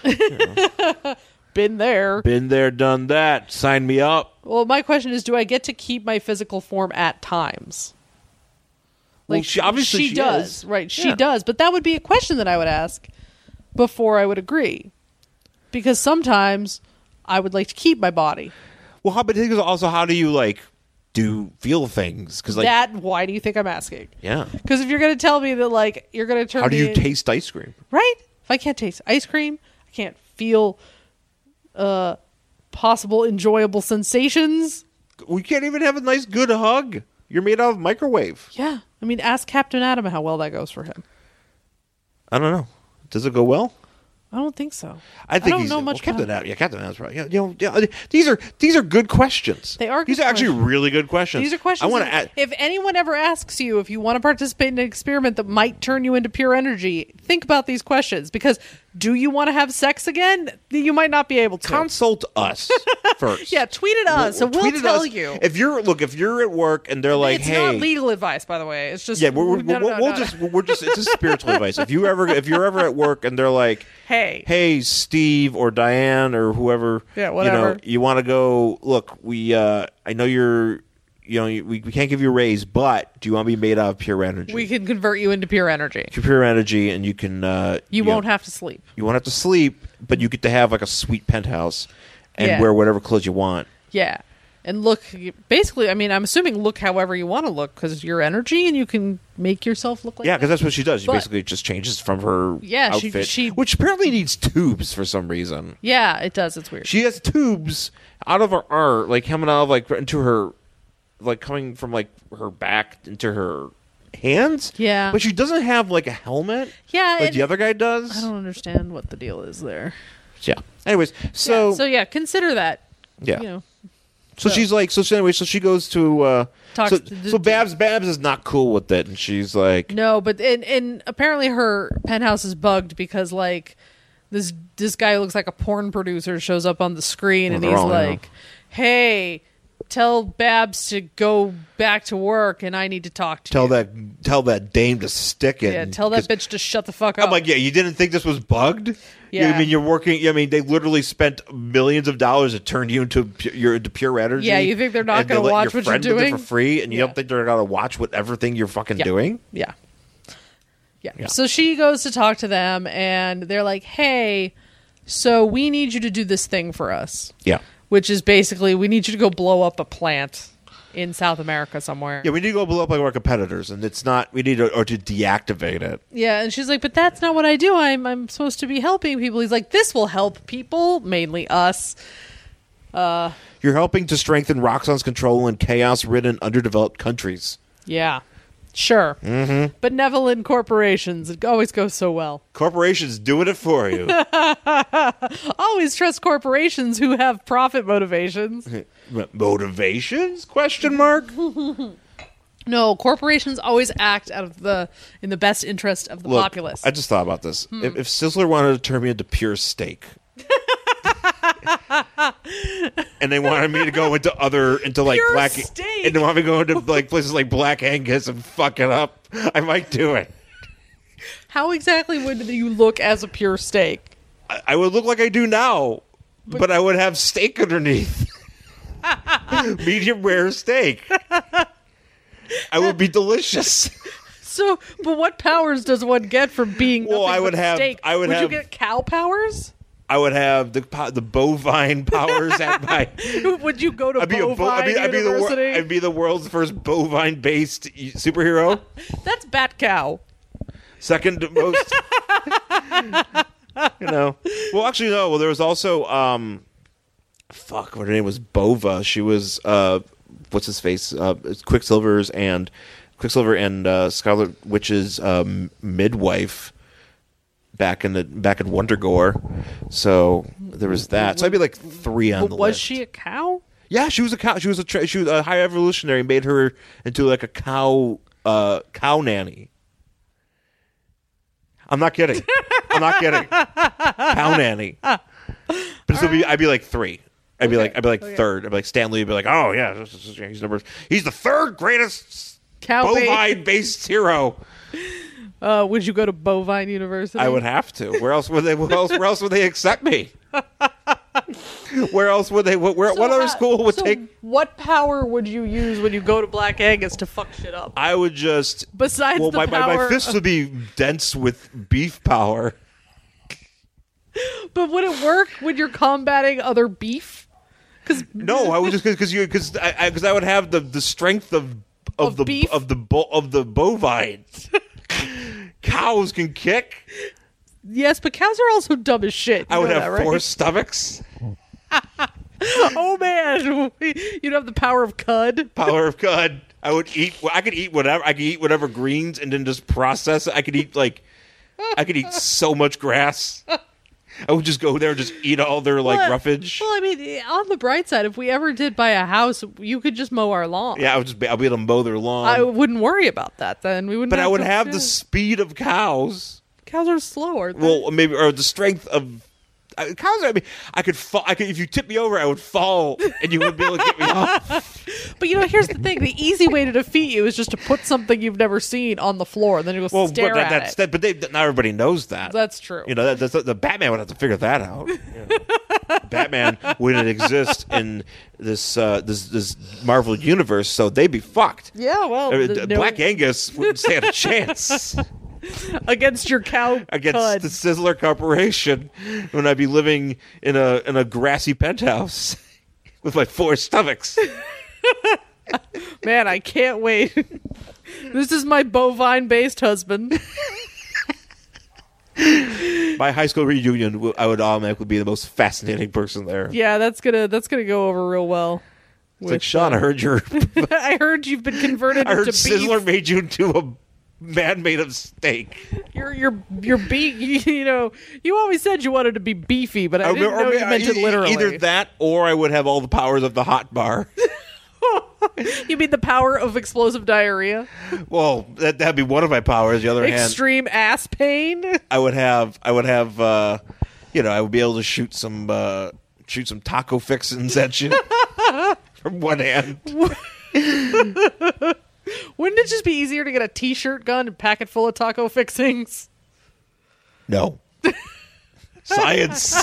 Been there. been there, done that. Sign me up. Well, my question is, do I get to keep my physical form at times? Well, she- obviously she does, is. right? She Yeah. does, but that would be a question that I would ask before I would agree, because sometimes I would like to keep my body. Well, how? But the thing is also, how do you like do feel things? Because like, that. Why do you think I'm asking? yeah. Because if you're going to tell me that, like, you're going to turn How do me you in- taste ice cream? right? If I can't taste ice cream, I can't feel uh possible enjoyable sensations. We can't even have a nice, good hug. You're made out of microwave. Yeah, I mean, ask Captain Atom how well that goes for him. I don't know. Does it go well? I don't think so. I think don't he's, know well, much Captain about Adam. Yeah, Captain Adam's right. Yeah, you know, yeah, these are these are good questions. They are good These are actually questions. really good questions. These are questions. I want that- to add. If anyone ever asks you if you want to participate in an experiment that might turn you into pure energy, think about these questions, because do you want to have sex again? You might not be able to. Consult us first. yeah, tweet at us, and we'll Tweet at tell us. you. If you're look, if you're at work and they're like, it's "Hey, not legal advice, by the way. It's just yeah, we're, we're, no, no, we'll, no, we'll no. just we're just it's just spiritual advice. If you ever if you're ever at work and they're like, Hey. hey, Steve or Diane or whoever, Yeah, you whatever. know, you want to go? Look, we uh, I know you're, you know, we, we can't give you a raise, but do you want to be made out of pure energy? we can convert you into pure energy. pure energy, and you can. Uh, You know, won't have to sleep. You won't have to sleep, but you get to have like a sweet penthouse and Yeah. wear whatever clothes you want. Yeah. And look, basically, I mean, I'm assuming look however you want to look, because you're energy and you can make yourself look like Yeah, that. because that's what she does. She But- basically just changes from her Yeah, she- outfit, she- which apparently needs tubes for some reason. Yeah, it does. It's weird. She has tubes out of her arm, like coming out of like into her, like coming from like her back into her hands. Yeah. but she doesn't have like a helmet. Yeah, like and- the other guy does. I don't understand what the deal is there. Yeah. Anyways, so yeah, so yeah, consider that. yeah. You know, So, So- she's like, so she, anyway, so she goes to, uh, Talks so, to the- so Babs, Babs is not cool with it, and she's like, no, but and, and apparently her penthouse is bugged because like this this guy who looks like a porn producer shows up on the screen, Well, and they're he's all, you know. like, "Hey, tell Babs to go back to work, and I need to talk to tell you." that, tell that dame to stick it. Yeah, and- tell that 'cause bitch to shut the fuck up. I'm like, yeah, you didn't think this was bugged? Yeah. I mean, you're working. I mean, they literally spent millions of dollars to turn you into pu- you're into pure energy. Yeah, you think they're not and they gonna let watch your what you're friend live there doing? for free, and you Yeah. don't think they're gonna watch what everything you're fucking Yeah. doing? Yeah. yeah. Yeah. So she goes to talk to them, and they're like, "Hey, so we need you to do this thing for us," Yeah. which is basically we need you to go blow up a plant in South America somewhere. Yeah, we need to go blow up like our competitors, and it's not. We need to or to deactivate it. Yeah, and she's like, "But that's not what I do. I'm I'm supposed to be helping people." He's like, "This will help people, mainly us." You're helping to strengthen Roxxon's control in chaos-ridden, underdeveloped countries. Yeah, sure. Mm-hmm. Benevolent corporations, it always goes so well. Corporations doing it for you. Always trust corporations who have profit motivations. Motivations? Question mark. No, corporations always act out of the in the best interest of the Look, populace. I just thought about this. Hmm. If, if Sizzler wanted to turn me into pure steak, and they wanted me to go into other into like Pure black, steak? and they want me to go into like places like Black Angus and fuck it up, I might do it. How exactly would you look as a pure steak? I, I would look like I do now, but, I would have steak underneath, medium rare steak. I would be delicious. So, but what powers does one get from being? Well, nothing I would but have- Steak? I would you have- get cow powers? I would have the po- the bovine powers at my. Would you go to I'd be a bovine bo- I'd be, I'd be the wor- university? I'd be the world's first bovine based superhero. That's bat cow. Second most. You know. Well, actually, no. Well, there was also um, fuck. What her name was Bova. She was uh, what's his face? Uh, it's Quicksilver's and Quicksilver and uh, Scarlet Witch's um, midwife. back in the back in Wondergore. So there was that. So I'd be like three on But the was list. she a cow? Yeah, she was a cow. She was a tra- she was a high evolutionary. Made her into like a cow uh, cow nanny. I'm not kidding. I'm not kidding. Cow nanny. But so be, I'd be like three. I'd be Okay. like I'd be like Okay. third. I'd be like Stanley. Would be like, oh yeah, this is- he's number. He's the third greatest Cow bait. bovine based hero. Uh, would you go to Bovine University? I would have to. Where else would they? Where else? Where else would they accept me? Where else would they? Where? Where So what other how- school would so take? What power would you use when you go to Black Angus to fuck shit up? I would just. Besides well, the my, my my power fists of- would be dense with beef power. But would it work when you're combating other beef? Because No, I would just because you because I because I, I would have the, the strength of of, Of the beef? of the bo- of the bovine. Cows can kick. yes, but cows are also dumb as shit. You I would know have that, right? four stomachs. Oh man, you'd have the power of cud. Power of God. I would eat. I could eat whatever. I could eat whatever greens and then just process it. I could eat like. I could eat so much grass. I would just go there and just eat all their like Well, roughage. Well, I mean, on the bright side, if we ever did buy a house, you could just mow our lawn. Yeah, I would just be. I'll be able to mow their lawn. I wouldn't worry about that then. We wouldn't. but I would to- have yeah. the speed of cows. Cows are slow, aren't they? Well, maybe or the strength of I, cows. I mean, I could fall. I could if you tip me over, I would fall, and you wouldn't be able to get me off. But you know, here's the thing: the easy way to defeat you is just to put something you've never seen on the floor, and then you go Well, stare but that, at that's it. that. But they, not everybody knows that. That's true. You know, that, that's, the Batman would have to figure that out. You know. Batman wouldn't exist in this uh, this this Marvel universe, so they'd be fucked. yeah, well, Uh, the- no- Black Angus wouldn't stand a chance against your cow against cud. the Sizzler Corporation when I'd be living in a in a grassy penthouse with my four stomachs. Man, I can't wait. This is my bovine-based husband. My high school reunion, w- I would automatically be the most fascinating person there. Yeah, that's gonna that's gonna go over real well. It's like, Sean, I heard you're. I heard you've been converted I heard into Sizzler beef. made you into a man made of steak. You're you're you're beef. You know, you always said you wanted to be beefy, but I Or- didn't or- know or you meant it e- literally. Either that, or I would have all the powers of the hot bar. You mean the power of explosive diarrhea, Well, that that'd be one of my powers. The other hand, extreme ass pain? I would have, I would have, uh, you know, I would be able to shoot some, uh, shoot some taco fixins at you from one hand. Wouldn't it just be easier to get a T-shirt gun and pack it full of taco fixings? No, science.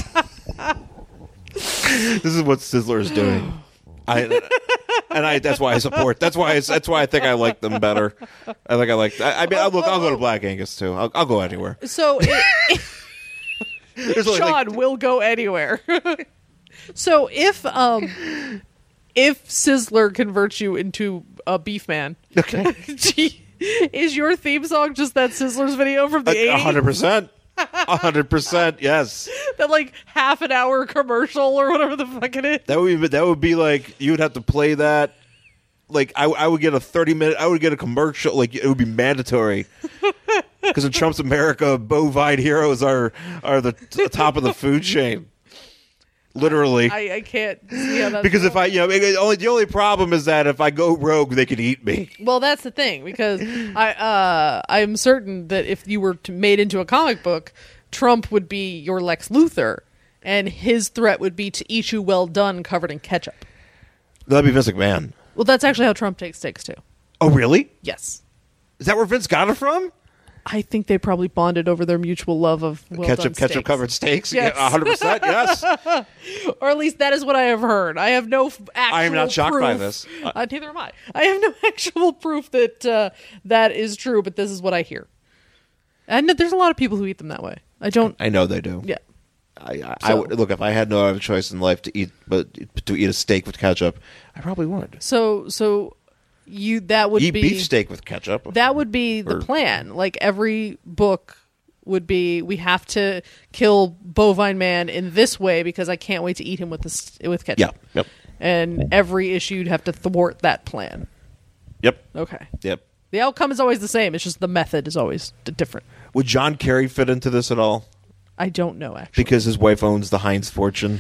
This is what Sizzler is doing. I and I. That's why I support. That's why. I, that's why I think I like them better. I think I like. I, I mean, I'll look. I'll go to Black Angus too. I'll, I'll go anywhere. So, it, There's only, Sean like, will go anywhere. So if um if Sizzler converts you into a beef man, okay, is your theme song just that Sizzler's video from the a eighties? hundred percent, a hundred percent. Yes, That like half an hour commercial or whatever the fuck it is. that would be. That would be like you would have to play that. Like I, I would get a thirty minute. I would get a commercial. Like it would be mandatory. Because in Trump's America, bovine heroes are are the t- top of the food chain. Literally. I, I can't see how that's Because if I, you know, it- only the only problem is that if I go rogue, they could eat me. well, that's the thing because I uh I'm certain that if you were to made into a comic book, Trump would be your Lex Luthor, and his threat would be to eat you well done, covered in ketchup. That'd be Vince McMahon. Well, that's actually how Trump takes steaks too. Oh, really? Yes. Is that where Vince got it from? I think they probably bonded over their mutual love of well ketchup, done ketchup steaks. covered steaks. Yes. Yeah, hundred percent. Yes. Or at least that is what I have heard. I have no f- actual I am not shocked proof. by this. Uh, neither am I. I have no actual proof that uh, that is true, but this is what I hear. And there's a lot of people who eat them that way. I don't. I know they do. Yeah. I, I, I So- would look if I had no other choice in life to eat, but to eat a steak with ketchup, I probably would. So so you that would Eat be beef steak with ketchup. that would be the Or- plan. Like every book would be, we have to kill Bovine Man in this way because I can't wait to eat him with this with ketchup. Yeah. Yep. And every issue you'd have to thwart that plan. Yep. Okay. Yep. The outcome is always the same. It's just the method is always d- different. Would John Kerry fit into this at all? I don't know, actually. Because his wife owns the Heinz fortune.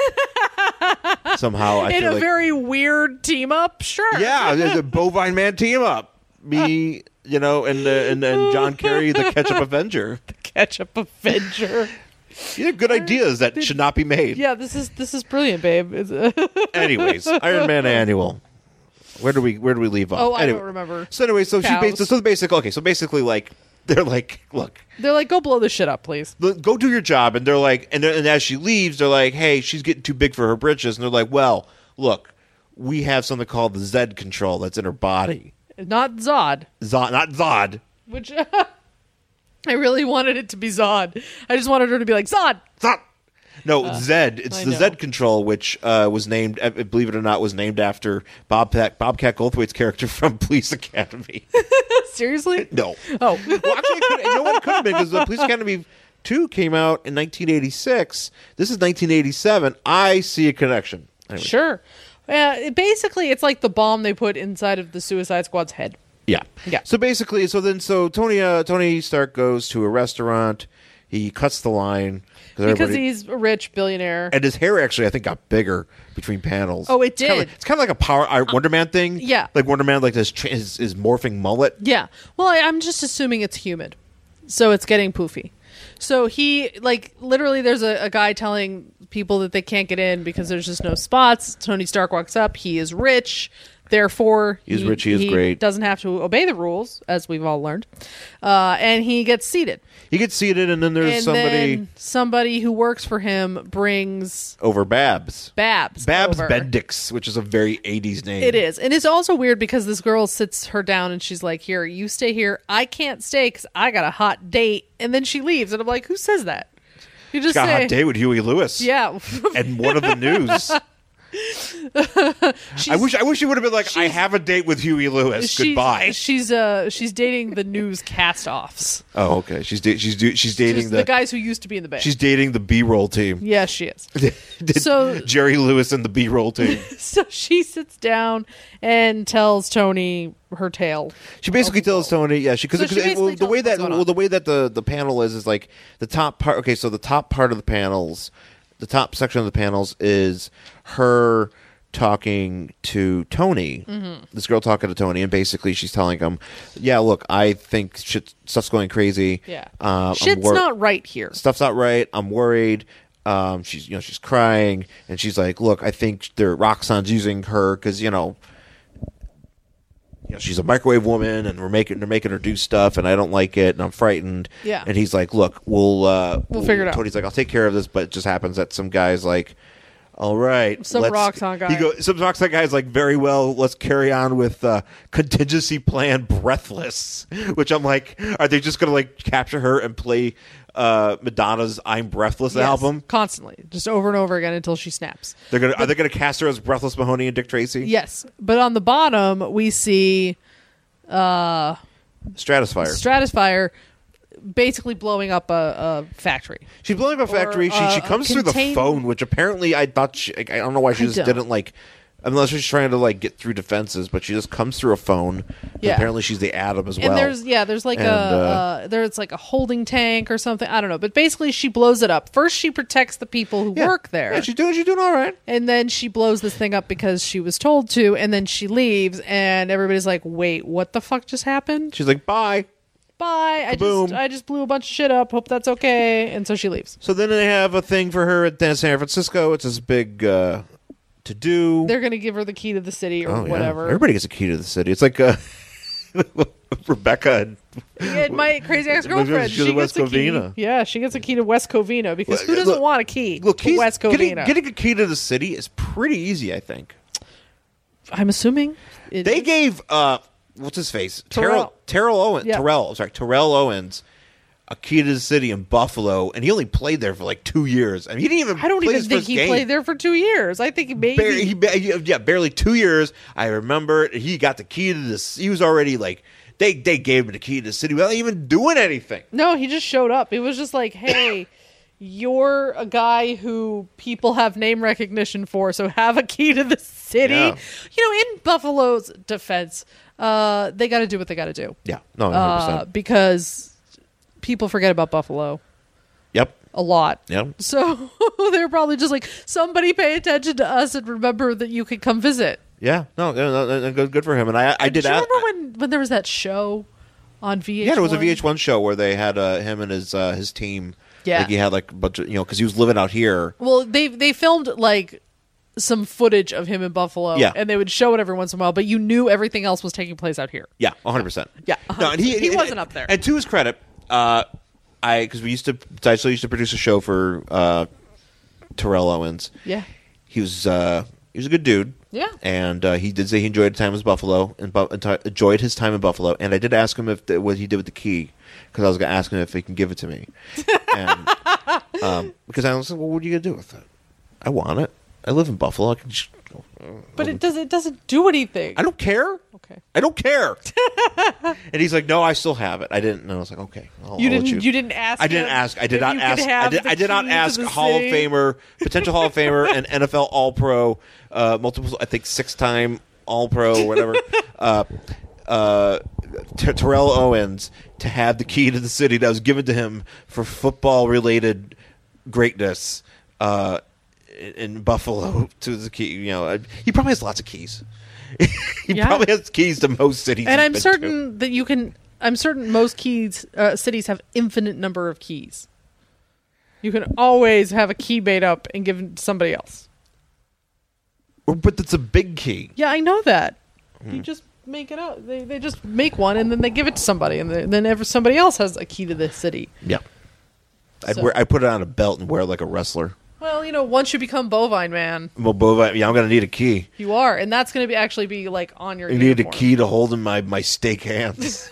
Somehow, I In feel a like, very weird team up, sure. yeah, the, the bovine man team up. Me, you know, and uh, and and John Kerry, the Ketchup Avenger. Ketchup Avenger. Yeah, good ideas that should not be made. Yeah, this is this is brilliant, babe. It's- Anyways, Iron Man Annual. Where do we where do we leave off? Oh, I Anyway, don't remember. So anyway, so she Cows. basically so basically okay, so basically like they're like, look, They're like, go blow this shit up, please. look, go do your job, and they're like, and, they're, and as she leaves, they're like, hey, she's getting too big for her britches, and they're like, well, look, we have something called the Zed control that's in her body. Not Zod, Zod, not Zod. which I really wanted it to be Zod. I just wanted her to be like, Zod! Zod. No, Zed. It's Uh, I the know. Zed control, which uh, was named, uh, believe it or not, was named after Bobcat, Bobcat Goldthwait's character from Police Academy. Seriously? No. Oh. Well, actually, it could, you know what? It could have been because the Police Academy two came out in nineteen eighty-six. This is nineteen eighty-seven. I see a connection. Anyway. Sure. Uh, it- basically, it's like the bomb they put inside of the Suicide Squad's head. Yeah. Yeah. So basically, so then, so Tony, uh, Tony Stark goes to a restaurant. He cuts the line Because everybody- he's a rich billionaire. and his hair actually, I think, got bigger between panels. Oh, it It's kinda did. like- it's kind of like a power uh, Wonder Man thing. yeah. like Wonder Man, like this tra- his, his morphing mullet. Yeah. Well, I, I'm just assuming it's humid. So it's getting poofy. So he, like, literally, there's a, a guy telling people that they can't get in because there's just no spots. Tony Stark walks up. He is rich. Therefore, He's rich, he is great. Doesn't have to obey the rules, as we've all learned. Uh, and he gets seated. He gets seated, and then there's and somebody then somebody who works for him brings over Babs. Babs. Babs over. Bendix, which is a very eighties name. It is. And it's also weird because this girl sits her down and she's like, here, you stay here. I can't stay because I got a hot date. And then she leaves. And I'm like, who says that? You just Got a say, hot date with Huey Lewis. yeah. And one of the news. I wish I wish you would have been like, I have a date with Huey Lewis. she's, Goodbye. She's uh she's dating the news cast-offs. Oh, okay. She's da- she's do- she's dating She's the, the guys who used to be in the band. she's dating the B-roll team. Yes, she is. Did So- Jerry Lewis and the B-roll team. So she sits down and tells Tony her tale. She basically tells Tony, yeah, she because So she basically well, the tells way him that what's going on. well, the way that the the panel is is like the top part. Okay, so the top part of the panels, the top section of the panels is her talking to Tony. Mm-hmm. This girl talking to Tony, and basically she's telling him, "Yeah, look, I think shit stuff's going crazy. Yeah. uh, I'm Shit's wor- not right here. stuff's not right. I'm worried." Um, she's you know she's crying, and she's like, "Look, I think they're Roxxon's using her because you know." You know, she's a microwave woman, and we're making they're making her do stuff, and I don't like it, and I'm frightened. Yeah. And he's like, "Look, we'll uh, We'll figure it out." Tony's like, "I'll take care of this," but it just happens that some guy's like, "All right, Some let's-" Roxxon guy. He go, some Roxxon guy's like, "Very well, let's carry on with uh, contingency plan Breathless," which I'm like, are they just gonna like capture her and play uh, Madonna's "I'm Breathless" Yes, album? constantly, just over and over again until she snaps. They're gonna are they gonna cast her as Breathless Mahoney and Dick Tracy? Yes, but on the bottom we see Stratospire. Stratospire basically blowing up a, a factory. She's blowing up a factory. she uh, she a comes through the contain- phone, which apparently I thought she, I don't know why she I just don't. didn't like, unless she's trying to like get through defenses, but she just comes through a phone. And Yeah. apparently she's the Atom as And well. there's yeah, there's like And, a uh, uh, there's like a holding tank or something. I don't know, but basically she blows it up. First, she protects the people who Yeah. work there, Yeah, she's doing she's doing all right. and then she blows this thing up because she was told to, and then she leaves, and everybody's like, "Wait, what the fuck just happened?" She's like, bye. Bye. I Kaboom. just I just blew a bunch of shit up. Hope that's okay. And so she leaves. So then they have a thing for her at San Francisco. It's this big uh, to do. They're gonna give her the key to the city or Oh, yeah. whatever. Everybody gets a key to the city. It's like uh, Rebecca. And, And my crazy ex girlfriend, She's she a West gets a key. Covina. Yeah, she gets a key to West Covina because Well, who doesn't look- want a key Look, to keys- West getting, Covina? getting a key to the city is pretty easy, I think. I'm assuming it They is. gave uh, what's his face? Terrell. Terrell Terrell Owens. Yeah. Terrell, sorry, Terrell Owens, a key to the city in Buffalo, and he only played there for like two years. I mean, he didn't even. I don't play even his think first he game. played there for two years. I think maybe. Barely, he, ba- yeah, barely two years. I remember it. He got the key to this. He was already like they they gave him the key to the city without even doing anything. No, he just showed up. It was just like, hey, you're a guy who people have name recognition for, so have a key to the city. Yeah. You know, in Buffalo's defense, Uh, they got to do what they got to do. Yeah, no, one hundred percent. Uh, because people forget about Buffalo Yep. a lot. Yep. So they're probably just like, somebody pay attention to us and remember that you can come visit. Yeah. No, no, no, no, good, good for him. And I, I did. Do you ask, remember when, when there was that show on V H one? Yeah, there was a V H one show where they had uh, him and his uh, his team. Yeah. Like he had like a bunch of, you know, because he was living out here. Well, they they filmed like some footage of him in Buffalo. Yeah. And they would show it every once in a while, but you knew everything else was taking place out here. Yeah, one hundred percent. Yeah. No, and he, He and- wasn't up there. And to his credit, uh, I because we used to, I still used to produce a show for uh, Terrell Owens. Yeah. He was uh, he was a good dude. Yeah. And uh, he did say he enjoyed his time in Buffalo and bu- enjoyed his time in Buffalo. And I did ask him if the, what he did with the key because I was going to ask him if he can give it to me. And, um, because I was like, well, what are you going to do with it? I want it. I live in Buffalo. I can just. But it does it doesn't do anything. I don't care. Okay. I don't care. And he's like, no, I still have it. I didn't. And I was like, okay. I'll, You I'll let didn't. You didn't ask. I didn't him ask. I did if not you could ask. I have did, the I did not key to ask the Hall of city. Famer, potential Hall of Famer, and N F L All Pro, uh, multiple, I think six time All Pro or whatever, uh, uh, Ter- Terrell Owens to have the key to the city that was given to him for football related greatness uh, in, in Buffalo to the key. You know, he probably has lots of keys. he Yeah. probably has keys to most cities. And he's I'm been certain to. that you can. I'm certain most keys uh, cities have infinite number of keys. You can always have a key made up and given to somebody else. But it's a big key. Yeah, I know that. Hmm. You just make it out. They they just make one and then they give it to somebody, and then then ever somebody else has a key to the city. Yeah. I'd So- wear, I put it on a belt and wear it like a wrestler. Well, you know, once you become bovine man, Well, bovine, yeah, I'm gonna need a key. you are, and that's going to be actually be like on your. I need a uniform. key to hold in my, my steak hands.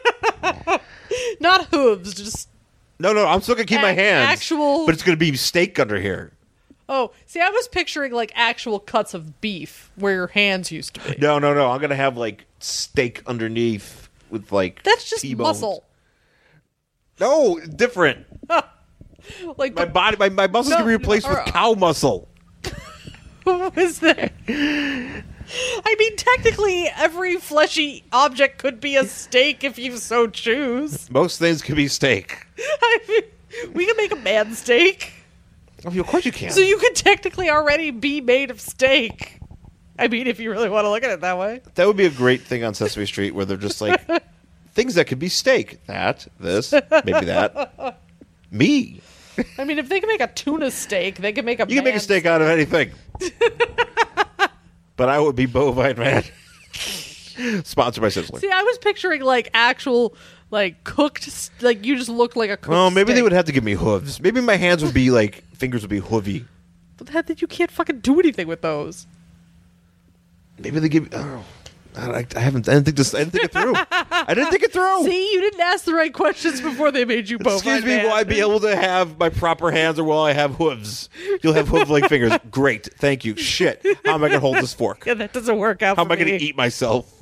Not hooves, just no, no, I'm still gonna keep my Ac- hands. actual- but it's gonna be steak under here. oh. See, I was picturing like actual cuts of beef where your hands used to be. No, no, no. I'm gonna have like steak underneath with like That's just T-bones. muscle. No, different. Like My the, body, my, my muscles No, can be replaced or- with cow muscle. what was there? I mean, technically, every fleshy object could be a steak if you so choose. Most things can be steak. I mean, we can make a man steak, Oh, of course you can. so you could technically already be made of steak. I mean, if you really want to look at it that way. That would be a great thing on Sesame Street where they're just like things that could be steak. That, this, maybe that. Me. I mean, if they can make a tuna steak, they can make a. You can make a man steak out of anything. But I would be bovine man. Sponsored by Sizzler. See, I was picturing like actual, like cooked, s- like you just looked like a cooked. Well, maybe they steak. would have to give me hooves. Maybe my hands would be like fingers would be hoovy. But that you can't fucking do anything with those. Maybe they give. Oh, I, I haven't. I didn't think this. I didn't think it through. I didn't think it through. See, you didn't ask the right questions before they made you bovine. Excuse me, man. will I be able to have my proper hands or will I have hooves? You'll have hoof-like fingers. Great, thank you. Shit, how am I going to hold this fork? Yeah, that doesn't work out. How for am I going me. to eat myself?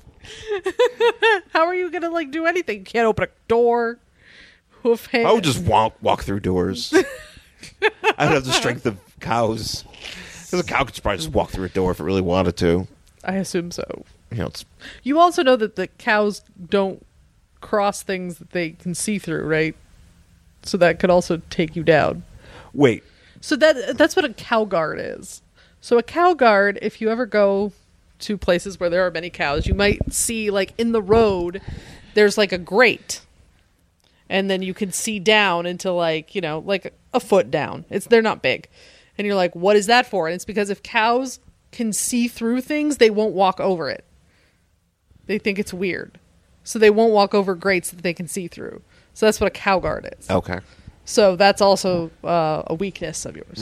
How are you gonna like do anything? You can't open a door. Hoof hand. I would just walk walk through doors. I would have the strength of cows. Because a cow could probably just walk through a door if it really wanted to. I assume so. You know, it's You also know that the cows don't cross things that they can see through, right? So that could also take you down. wait. So that that's what a cow guard is. So a cow guard, if you ever go to places where there are many cows, you might see like in the road there's like a grate. And then you can see down into like, you know, like a foot down. It's they're not big. And you're like, "What is that for?" And it's because if cows can see through things, they won't walk over it. They think it's weird. So they won't walk over grates that they can see through. So that's what a cow guard is. Okay. So that's also uh, a weakness of yours.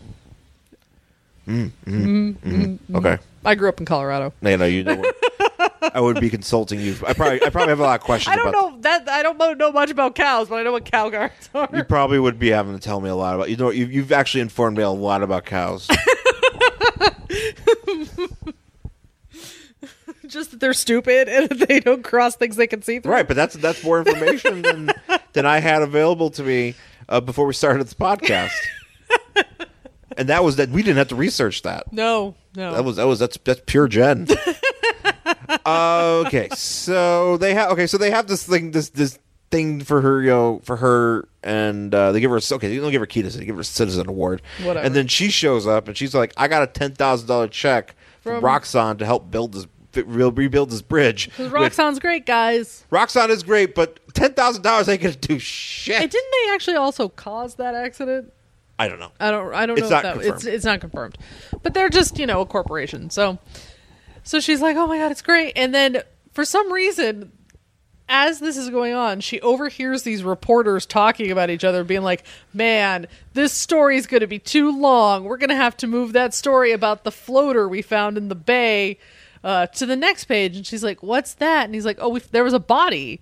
Okay. I grew up in Colorado. You know, you know what? I would be consulting you. I probably, I probably have a lot of questions. I don't about know that I don't know- know much about cows, but I know what cow guards are. You probably would be having to tell me a lot about. You know, you, you've actually informed me a lot about cows. Just that they're stupid and that they don't cross things they can see through. Right, but that's that's more information than than I had available to me uh, before we started this podcast. And that was that we didn't have to research that. No, no. That was that was that's that's pure Jen. uh, okay, so they have okay, so they have this thing, this this thing for her, you know, for her, and uh, they give her a, okay, they don't give her key to citizen, they give her a citizen award, Whatever. and then she shows up and she's like, I got a ten thousand dollar check from, from Roxxon to help build this. Real rebuild this bridge. Because Roxxon's great, guys. Roxxon is great, but ten thousand dollars ain't gonna do shit. And didn't they actually also cause that accident? I don't know. I don't. I don't It's know. not if that, confirmed. It's it's not confirmed, but they're just you know a corporation. So, so she's like, oh my god, it's great. And then for some reason, as this is going on, she overhears these reporters talking about each other, being like, man, this story is going to be too long. We're going to have to move that story about the floater we found in the bay uh, to the next page. And she's like, what's that? And he's like, oh, we, there was a body.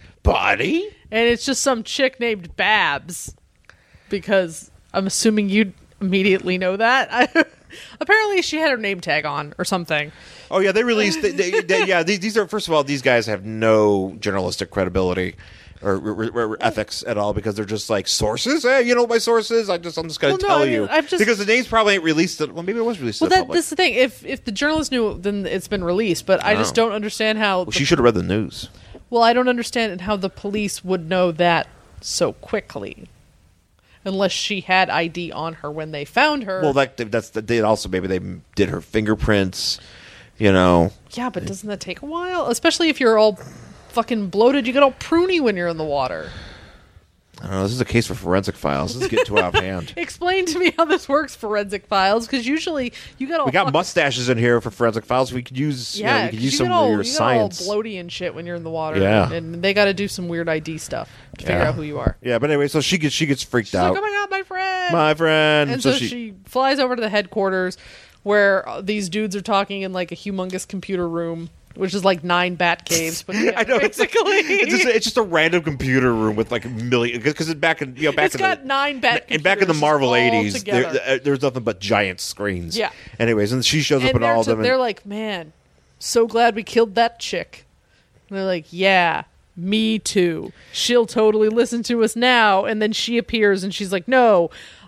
Body? And it's just some chick named Babs. Because I'm assuming you'd immediately know that. I, apparently she had her name tag on or something. Oh yeah, they released. They, they, they, yeah, these, these are first of all, these guys have no journalistic credibility or, or, or, or ethics at all because they're just like sources. Hey, you know what my sources? I just I'm just gonna Well, no, tell I mean, you I've just- because the names probably ain't released. To, well, maybe it was released. Well, to the that, public. that's the thing. If if the journalist knew, then it's been released. But I just Oh. don't understand how. Well, the- she should have read the news. well, I don't understand how the police would know that so quickly, unless she had I D on her when they found her. Well, that that's they also maybe they did her fingerprints. You know. yeah, but doesn't that take a while? Especially if you're all fucking bloated, you get all pruny when you're in the water. I don't know. This is a case for forensic files. This is getting too out of hand. Explain to me how this works, forensic files, because usually you got all We got fucking- mustaches in here for forensic files. We could use. Yeah, you know, we could 'cause use you some get all, of your you get all science. bloaty and shit when you're in the water. Yeah. and they got to do some weird I D stuff to figure Yeah. out who you are. Yeah, but anyway, so she gets she gets freaked She's out. like, "Oh my god, my friend!" My friend. And so, she, flies over to the headquarters where uh, these dudes are talking in like a humongous computer room, which is like nine bat caves. But yeah, I know it's, basically, it's, just, it's just a random computer room with like a million because it's back in you know back it's in got the nine bat. and back in the computers Marvel all eighties, there, together. uh, there's nothing but giant screens. Yeah. Anyways, and she shows up and in they're, all of t- them. they're And, like, man, so glad we killed that chick. And they're like, yeah, me too. She'll totally listen to us now. And then she appears and she's like, no,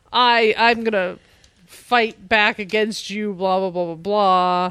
I I'm gonna fight back against you. Blah blah blah blah blah.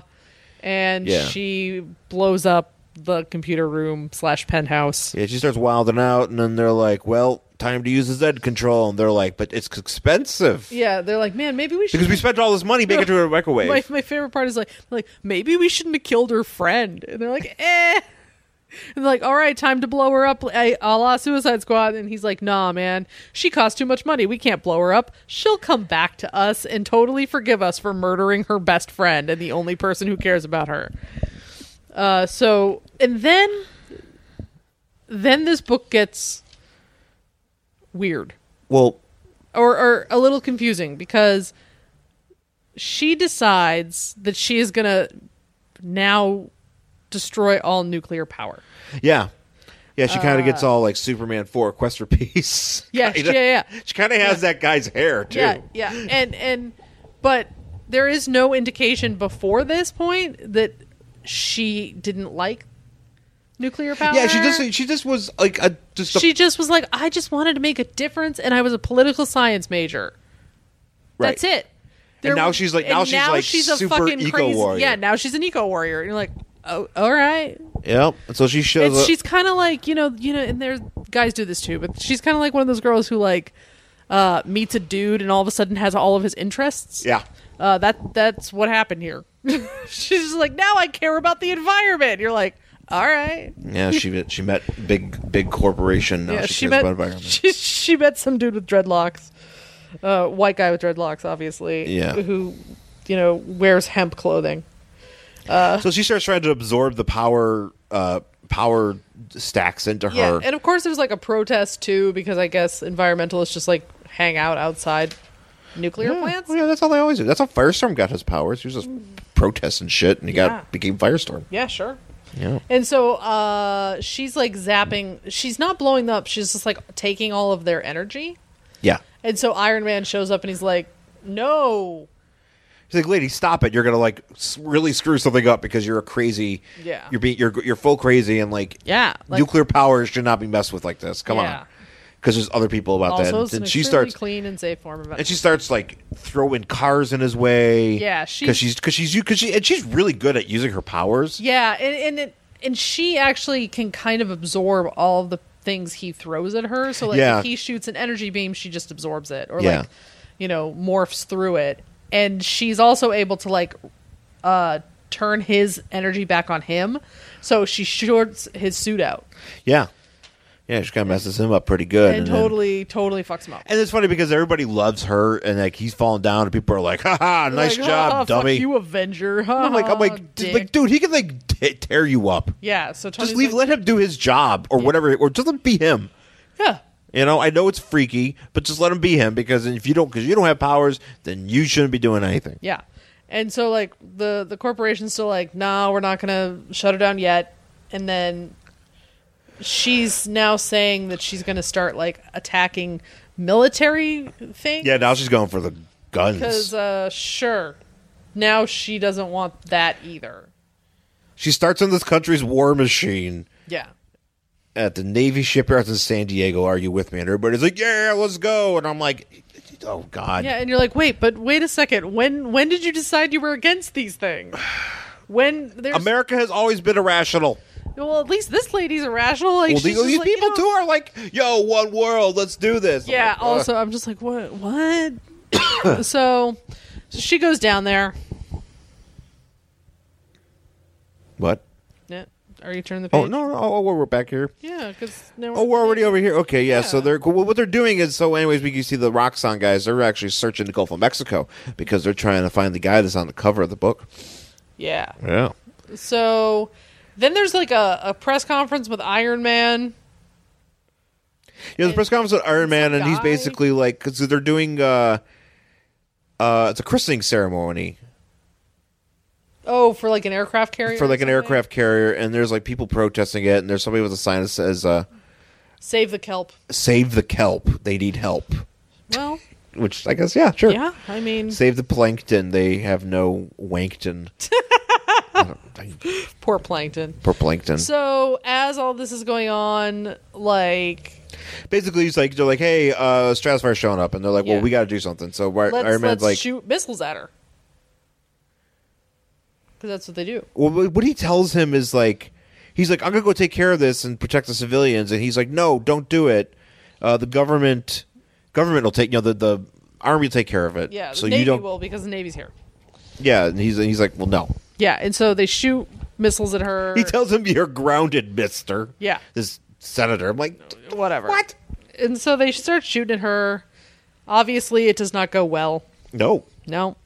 And Yeah. she blows up the computer room slash penthouse. yeah, she starts wilding out, and then they're like, "Well, time to use the Z control." And they're like, "But it's expensive Yeah, they're like, man, maybe we should. because we spent all this money making it to a microwave." My, my favorite part is like, like maybe we shouldn't have killed her friend. And they're like, eh. And they're like, all right, time to blow her up, a a la Suicide Squad. And he's like, nah, man, she costs too much money. We can't blow her up. She'll come back to us and totally forgive us for murdering her best friend and the only person who cares about her. Uh, so, and then, then this book gets weird. well, or, or a little confusing because she decides that she is going to now destroy all nuclear power. yeah, yeah, she kind of gets all like Superman four, Quest for Peace. Uh, Yeah, kinda. yeah, yeah. She kind of has that guy's hair too. Yeah, yeah. And, and, but there is no indication before this point that she didn't like nuclear power. Yeah, she just she just was like a just a, She just was like, I just wanted to make a difference and I was a political science major. right. That's it. And now she's like- now and she's like super eco-warrior. Yeah, now she's an eco warrior. And you're like, oh, all right. Yep. And so she shows And up. she's kind of like, you know, you know, and there's guys do this too, but she's kind of like one of those girls who like uh, meets a dude and all of a sudden has all of his interests. Yeah. Uh, that that's what happened here. She's just like, now I care about the environment. You're like, all right. Yeah, she met- she met big big corporation. Now Yeah, she, she cares met about environment. she, she met some dude with dreadlocks, uh, white guy with dreadlocks, obviously. Yeah. Who, you know, wears hemp clothing. So she starts trying to absorb the power uh, power stacks into Yeah, her. and of course there's like a protest too because I guess environmentalists just like hang out outside nuclear yeah. plants. Well, yeah, that's all they always do. That's how Firestorm got his powers. He was just protesting shit, and he Yeah. got became Firestorm. Yeah, sure. Yeah. And so uh, she's like zapping. She's not blowing them up. She's just like taking all of their energy. Yeah. And so Iron Man shows up and he's like, "No." He's like, "Lady, stop it! You're gonna like s- really screw something up because you're a crazy. Yeah. You're being you're you're full crazy and like Yeah. Like, nuclear power should not be messed with like this. Come Yeah. on, because there's other people about Also, that. it's And, an she extremely starts clean and safe form of and she starts like throwing cars in his way. Yeah, because she's- she's because she's because she and she's really good at using her powers. Yeah, and and, it, and she actually can kind of absorb all of the things he throws at her. So like Yeah. if he shoots an energy beam, she just absorbs it, or Yeah. like you know morphs through it. And she's also able to like uh, turn his energy back on him. So she shorts his suit out Yeah, yeah, she kind of messes him up pretty good, and then- totally totally fucks him up. and it's funny because everybody loves her, and like he's falling down, and people are like, "Ha ha, nice Like, job, "Ah, dummy." Fuck you, Avenger. I'm like, I'm like, dick. like, dude, he can like t- tear you up. Yeah. So Tony's Just leave, like, let him do his job or whatever, or just let him be him. yeah. You know, I know it's freaky, but just let him be him because if you don't, because you don't have powers, then you shouldn't be doing anything. Yeah. And so like the the corporation's still like, no, we're not gonna shut her down yet. And then she's now saying that she's gonna start like attacking military things. Yeah, now she's going for the guns. Because uh sure. Now she doesn't want that either. She starts on this country's war machine Yeah. at the Navy shipyards in San Diego. Are you with me? And everybody's like, yeah, let's go. And I'm like, oh, God. Yeah, and you're like, wait, but wait a second. When when did you decide you were against these things? When there's America has always been irrational. well, at least this lady's irrational. Like Well, she's these, just these like, you people, know- too, are like, yo, one world, let's do this. I'm Yeah. like, "Ugh." Also, I'm just like, what? What? so, so she goes down there. What? Yeah. Are you turning the page? Oh, no, no, oh, we're back here. Yeah, because Oh, we're already over here. Okay, yeah. So Yeah. they're well, what they're doing is so. Anyways, we can see the Roxxon guys. They're actually searching the Gulf of Mexico because they're trying to find the guy that's on the cover of the book. Yeah. Yeah. So then there's like a, a press conference with Iron Man. Yeah, the press conference with Iron Man, some and he's guy- basically like because they're doing uh, uh, it's a christening ceremony Oh, for like an aircraft carrier. for or like an something? aircraft carrier, and there's like people protesting it, and there's somebody with a sign that says uh, Save the kelp. "Save the kelp, they need help." Well, Which I guess, yeah, sure. yeah. I mean, Save the plankton, they have no wankton. poor plankton. Poor plankton. So as all this is going on, like Basically, he's like, they're like, hey, uh, Stratofire's showing up, and they're like, well, Yeah. we got to do something. So Iron let's, Man's let's like, shoot missiles at her. Because that's what they do. well, what he tells him is like, he's like, I'm gonna go take care of this and protect the civilians, and he's like, no, don't do it. Uh, the government, government will take, you know, the the army will take care of it. Yeah, the so Navy you don't. will because the Navy's here. Yeah, and he's he's like, well, no. Yeah, and so they shoot missiles at her. He tells him, you're grounded, Mister. Yeah. This senator. I'm like, Whatever. what? And so they start shooting at her. Obviously, it does not go well. No, No.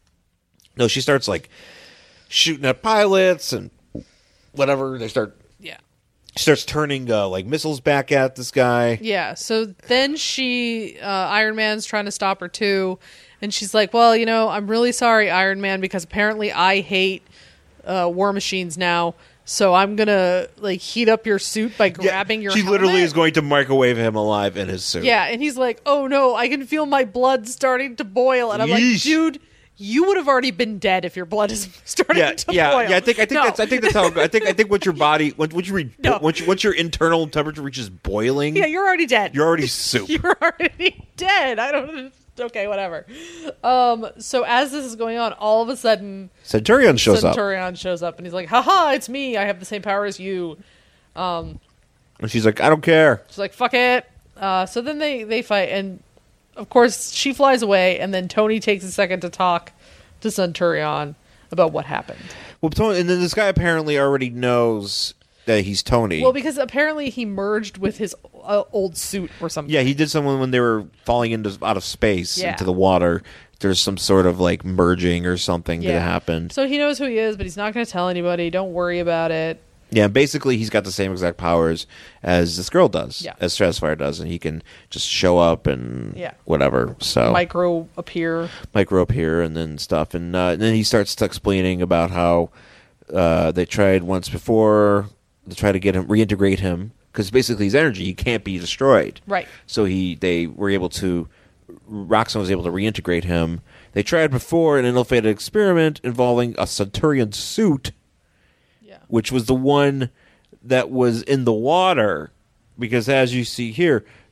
no. She starts like shooting at pilots and whatever. They start. Yeah. She starts turning uh, like missiles back at this guy. Yeah. So then she, uh, Iron Man's trying to stop her too. And she's like, well, you know, I'm really sorry, Iron Man, because apparently I hate uh, war machines now. So I'm going to like heat up your suit by grabbing your She literally helmet." is going to microwave him alive in his suit. Yeah. And he's like, oh no, I can feel my blood starting to boil. And I'm like, Yeesh. dude, you would have already been dead if your blood is starting Yeah, to yeah, boil. yeah. I think I think No. that's I think that's how I think I think once your body once once you re, No. once, you, once your internal temperature reaches boiling, Yeah, you're already dead. you're already soup. You're already dead. I don't. Okay, whatever. Um. So as this is going on, all of a sudden, Centurion shows up, Centurion shows up, and he's like, "Haha, it's me. I have the same power as you." and she's like, "I don't care." She's like, "Fuck it." Uh. So then they they fight, and of course she flies away, and then Tony takes a second to talk to Centurion about what happened. Well, Tony, and then this guy apparently already knows that he's Tony. Well, because apparently he merged with his uh, old suit or something. yeah, he did someone when they were falling into out of space Yeah. into the water. There's some sort of like merging or something that happened. So he knows who he is, but he's not going to tell anybody. Don't worry about it. Yeah, basically he's got the same exact powers as this girl does, Yeah. as Stratusfire does, and he can just show up and Yeah. whatever. So Micro appear. micro up here and then stuff, and, uh, and then he starts explaining about how uh, they tried once before to try to get him reintegrate him because basically his energy he can't be destroyed. Right. So he they were able to. Roxxon was able to reintegrate him. They tried before an ill-fated experiment involving a Centurion suit, Yeah. which was the one that was in the water, because as you see here,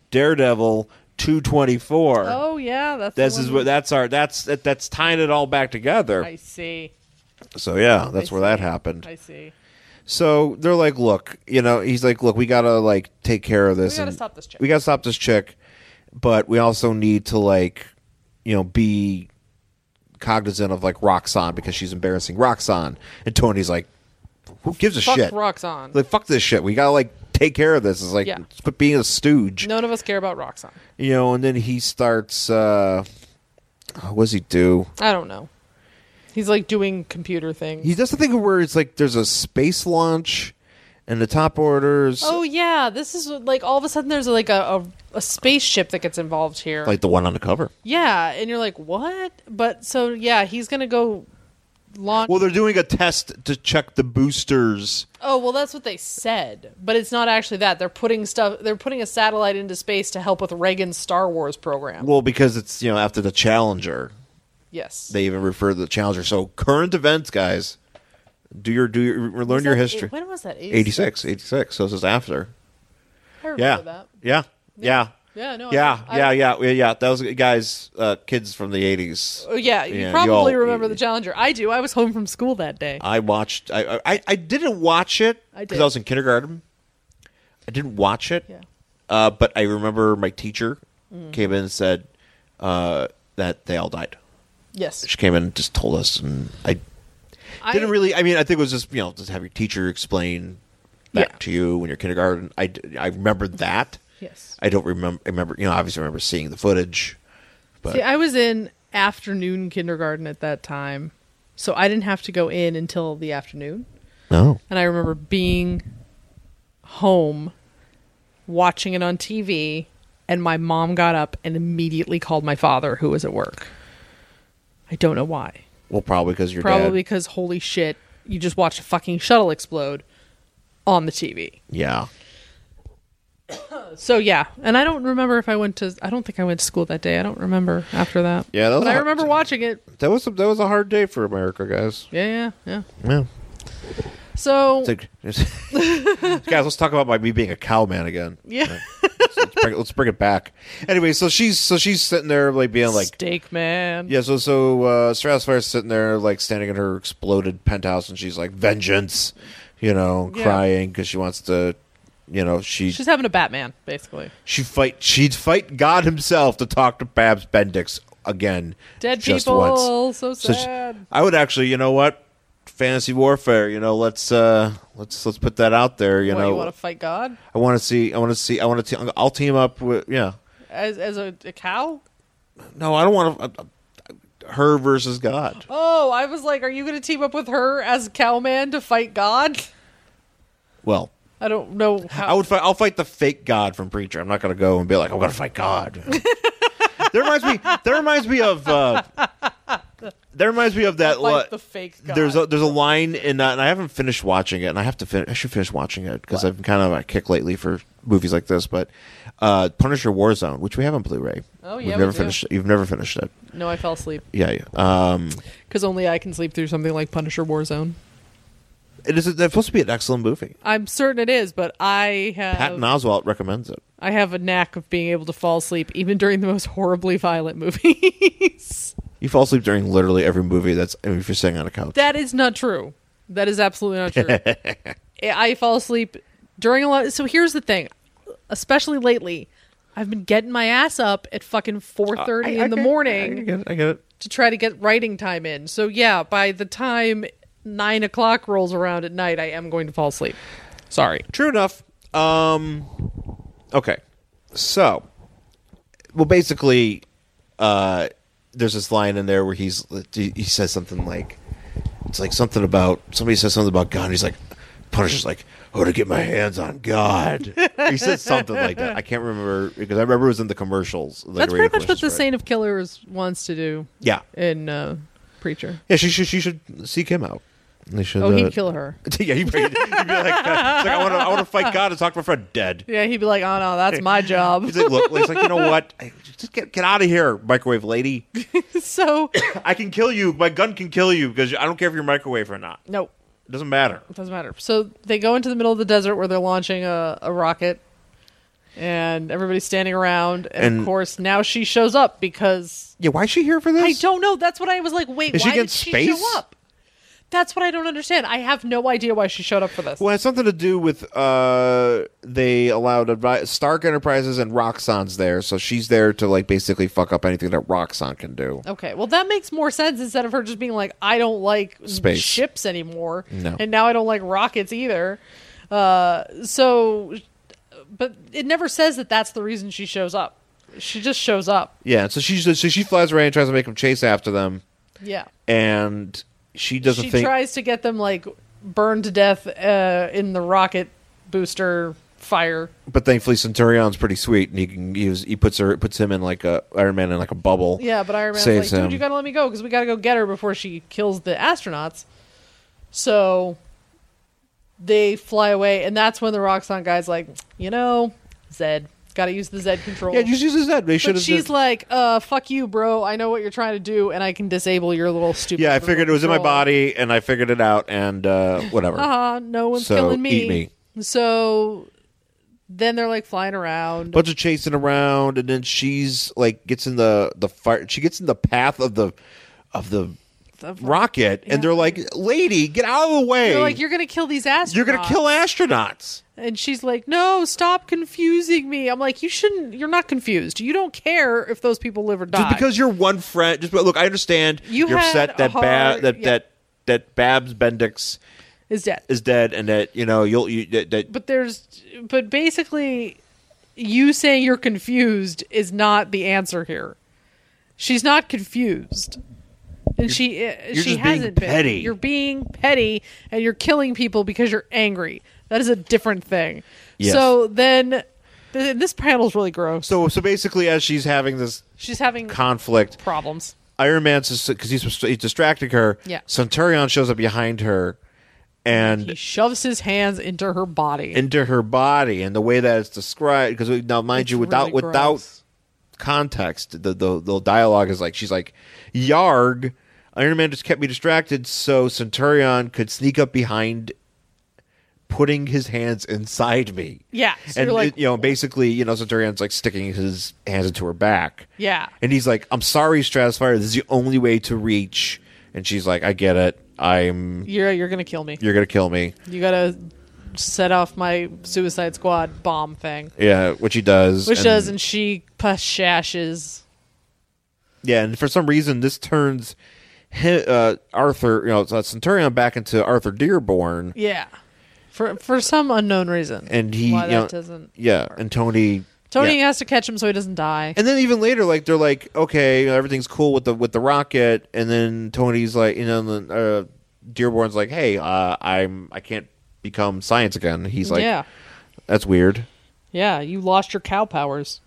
Daredevil two twenty-four. Oh yeah, that's This the is one what that's our that's that, that's tying it all back together. I see. So yeah, that's I where that see. happened. I see. So they're like, look, you know, he's like, look, we gotta like take care of this. We gotta and stop this chick. We gotta stop this chick, but we also need to like, you know, be cognizant of like Roxanne because she's embarrassing Roxanne. And Tony's like, who gives a Fuck shit? Roxanne. Like, fuck this shit. We gotta like take care of this. It's like, Yeah. it's being a stooge, None of us care about Roxanne. you know. And then he starts. uh What does he do? I don't know. He's like doing computer things. He does the thing where it's like there's a space launch, and the top orders. Oh yeah, this is like all of a sudden there's like a, a, a spaceship that gets involved here. Like the one on the cover. Yeah, and you're like, what? But so yeah, he's gonna go launch. Well, they're doing a test to check the boosters. Oh well, that's what they said, but it's not actually that. They're putting stuff. They're putting a satellite into space to help with Reagan's Star Wars program. Well, because it's, you know, after the Challenger, yes, they even refer to the Challenger. So current events, guys, do your do your learn Was your that- history. When was that? eighty-six, eighty-six. So this is after. I remember Yeah. that. Yeah. Yeah. Yeah, no. Yeah, I, yeah, I, yeah, yeah, yeah. Those guys, uh, kids from the eighties. Oh, yeah, you Yeah, probably y'all- remember the Challenger. I do. I was home from school that day. I watched. I I, I didn't watch it I because did. I was in kindergarten. I didn't watch it. Yeah. Uh, but I remember my teacher Mm. came in and said uh, that they all died. Yes. She came in and just told us, and I I, didn't really. I mean, I think it was just, you know, just have your teacher explain back Yeah. to you when you're kindergarten. I, d- I remember that. Yes. I don't remember. I remember, you know, obviously remember seeing the footage. But See, I was in afternoon kindergarten at that time, so I didn't have to go in until the afternoon. no, And I remember being home, watching it on T V, and my mom got up and immediately called my father, who was at work. I don't know why. well, probably because your Probably dad. because, holy shit, you just watched a fucking shuttle explode on the T V. Yeah, So, yeah. And I don't remember if I went to... I don't think I went to school that day. I don't remember after that. Yeah, that was But a I hard- remember watching it. that was a, that was a hard day for America, guys. Yeah, yeah, yeah. Yeah. So... It's like- guys, let's talk about my me being a cowman again. yeah. let's, let's, bring, let's bring it back. Anyway, so she's so she's sitting there like being like, Steak man. yeah. So so uh, Stratofire's sitting there like standing in her exploded penthouse, and she's like, vengeance, you know, Yeah. crying because she wants to, you know, she She's having a Batman, basically. she fight she'd fight God himself to talk to Babs Bendix again. Dead just people, once. so So she- sad. I would actually, you know what, fantasy warfare. You know, let's uh let's let's put that out there. You what, know, you want to fight God I want to see. I want to see. I want to. I'll team up with. Yeah. as as a, a cow? No, I don't want to. Uh, uh, her versus God. Oh, I was like, are you going to team up with her as a cowman to fight God? Well, I don't know how. I would fight. I'll fight the fake God from Preacher. I'm not going to go and be like, I'm going to fight God. that reminds me. That reminds me of. Uh, that reminds me of that. fight li- the fake God. There's a there's a line in uh, and I haven't finished watching it, and I have to fin- I should finish watching it because I've been kind of a kick lately for movies like this. But uh, Punisher Warzone, which we have on Blu-ray. Oh, We've yeah, we never do. finished it. You've never finished it. No, I fell asleep Yeah, yeah. Um, because only I can sleep through something like Punisher Warzone. it is. It's supposed to be an excellent movie. I'm certain it is, but I have Patton Oswalt recommends it. I have a knack of being able to fall asleep even during the most horribly violent movies. You fall asleep during literally every movie that's I mean, if you're sitting on a couch. That is not true. That is absolutely not true. I fall asleep during a lot. So here's the thing, especially lately, I've been getting my ass up at fucking four thirty I- I in the get- morning I get it. I get it. to try to get writing time in. So yeah, by the time nine o'clock rolls around at night, I am going to fall asleep. Sorry. True enough. Um, okay, so well, basically, uh, there's this line in there where he's he says something like it's like something about somebody says something about God. And he's like, Punisher's like, oh, to get my hands on God. He said something like that. I can't remember because I remember it was in the commercials. Like That's Radio pretty much what the commercials, right? Saint of Killers wants to do Yeah, in uh, Preacher. yeah. She should she should seek him out. They should. Oh, uh, he'd kill her. yeah, he'd be, he'd be like, uh, it's like, I want to I want to fight God and talk to my friend dead. Yeah, he'd be like, oh no, that's my job. He's like, look, he's like, you know what? Just get get out of here, microwave lady. So, I can kill you. My gun can kill you because I don't care if you're microwave or not. no, It doesn't matter. it doesn't matter. So they go into the middle of the desert where they're launching a, a rocket. And everybody's standing around. And, And- of course, now she shows up because... Yeah, why is she here for this? I don't know. That's what I was like, wait, Is she why did against she space? show up? That's what I don't understand. I have no idea why she showed up for this. Well, it has something to do with uh, they allowed advi- Stark Enterprises and Roxxon's there, so she's there to like basically fuck up anything that Roxxon can do. Okay, well, that makes more sense instead of her just being like, I don't like Space. ships anymore. No. And now I don't like rockets either. Uh, so, but it never says that that's the reason she shows up. She just shows up. Yeah, so she so she flies away and tries to make them chase after them, Yeah. and she doesn't She think. tries to get them, like, burned to death uh, in the rocket booster fire. But thankfully, Centurion's pretty sweet, and he can use he puts her puts him in like a Iron Man in like a bubble. Yeah, but Iron Man's Saves like, dude, him. you gotta let me go because we gotta go get her before she kills the astronauts. So they fly away, and that's when the Roxxon guy's like, you know, Zed, gotta use the Zed control. Yeah, just use that. They should but have. she's like, uh, fuck you, bro. I know what you're trying to do, and I can disable your little stupid. Yeah, I figured it was in my control." body, and I figured it out, and uh, whatever. Haha, no one's So, killing me. eat me. So then they're like flying around. Bunch of chasing around, and then she's like gets in the the fire. She gets in the path of the of the The- rocket, Yeah. and they're like, "Lady, get out of the way! They're like, you're gonna kill these astronauts. You're gonna kill astronauts." And she's like, no, stop confusing me. I'm like, you shouldn't, you're not confused. You don't care if those people live or die. Just because you're one friend. Just look, I understand. You are had upset a that hard- Bab that, yeah. that that Babs Bendix is dead. is dead, and that you know you'll you that, that But there's, but basically, you saying you're confused is not the answer here. She's not confused. And she uh, she just being hasn't been. petty. You're being petty and you're killing people because you're angry. That is a different thing. Yes. So then th- this panel's really gross. so so basically, as she's having this She's having conflict, problems. Iron Man's because he's he's distracting her. Yeah. Centurion shows up behind her, and He shoves his hands into her body. into her body, and the way that it's described, because now mind It's you, without really without gross. context, the, the the dialogue is like she's like, "Yarg, Iron Man just kept me distracted, so Centurion could sneak up behind, putting his hands inside me." Yeah. So and you're like, it- you know, basically, you know, Centurion's like sticking his hands into her back. yeah. And he's like, "I'm sorry, Stratospire. This is the only way to reach." And she's like, "I get it. I'm. You're you're gonna kill me. You're gonna kill me." You gotta set off my Suicide Squad bomb thing, Yeah, which he does. which and, does, and she pashashes. Yeah, and for some reason, this turns hi- uh, Arthur, you know, uh, Centurion back into Arthur Dearborn, Yeah, for for some unknown reason. and he, Why you know, that doesn't? yeah, and Tony. Tony yeah. has to catch him so he doesn't die. And then even later, like they're like, okay, everything's cool with the with the rocket, and then Tony's like, you know, and then, uh, Dearborn's like, hey, uh, I'm I can't become science again. He's like, yeah, that's weird. yeah. You lost your cow powers.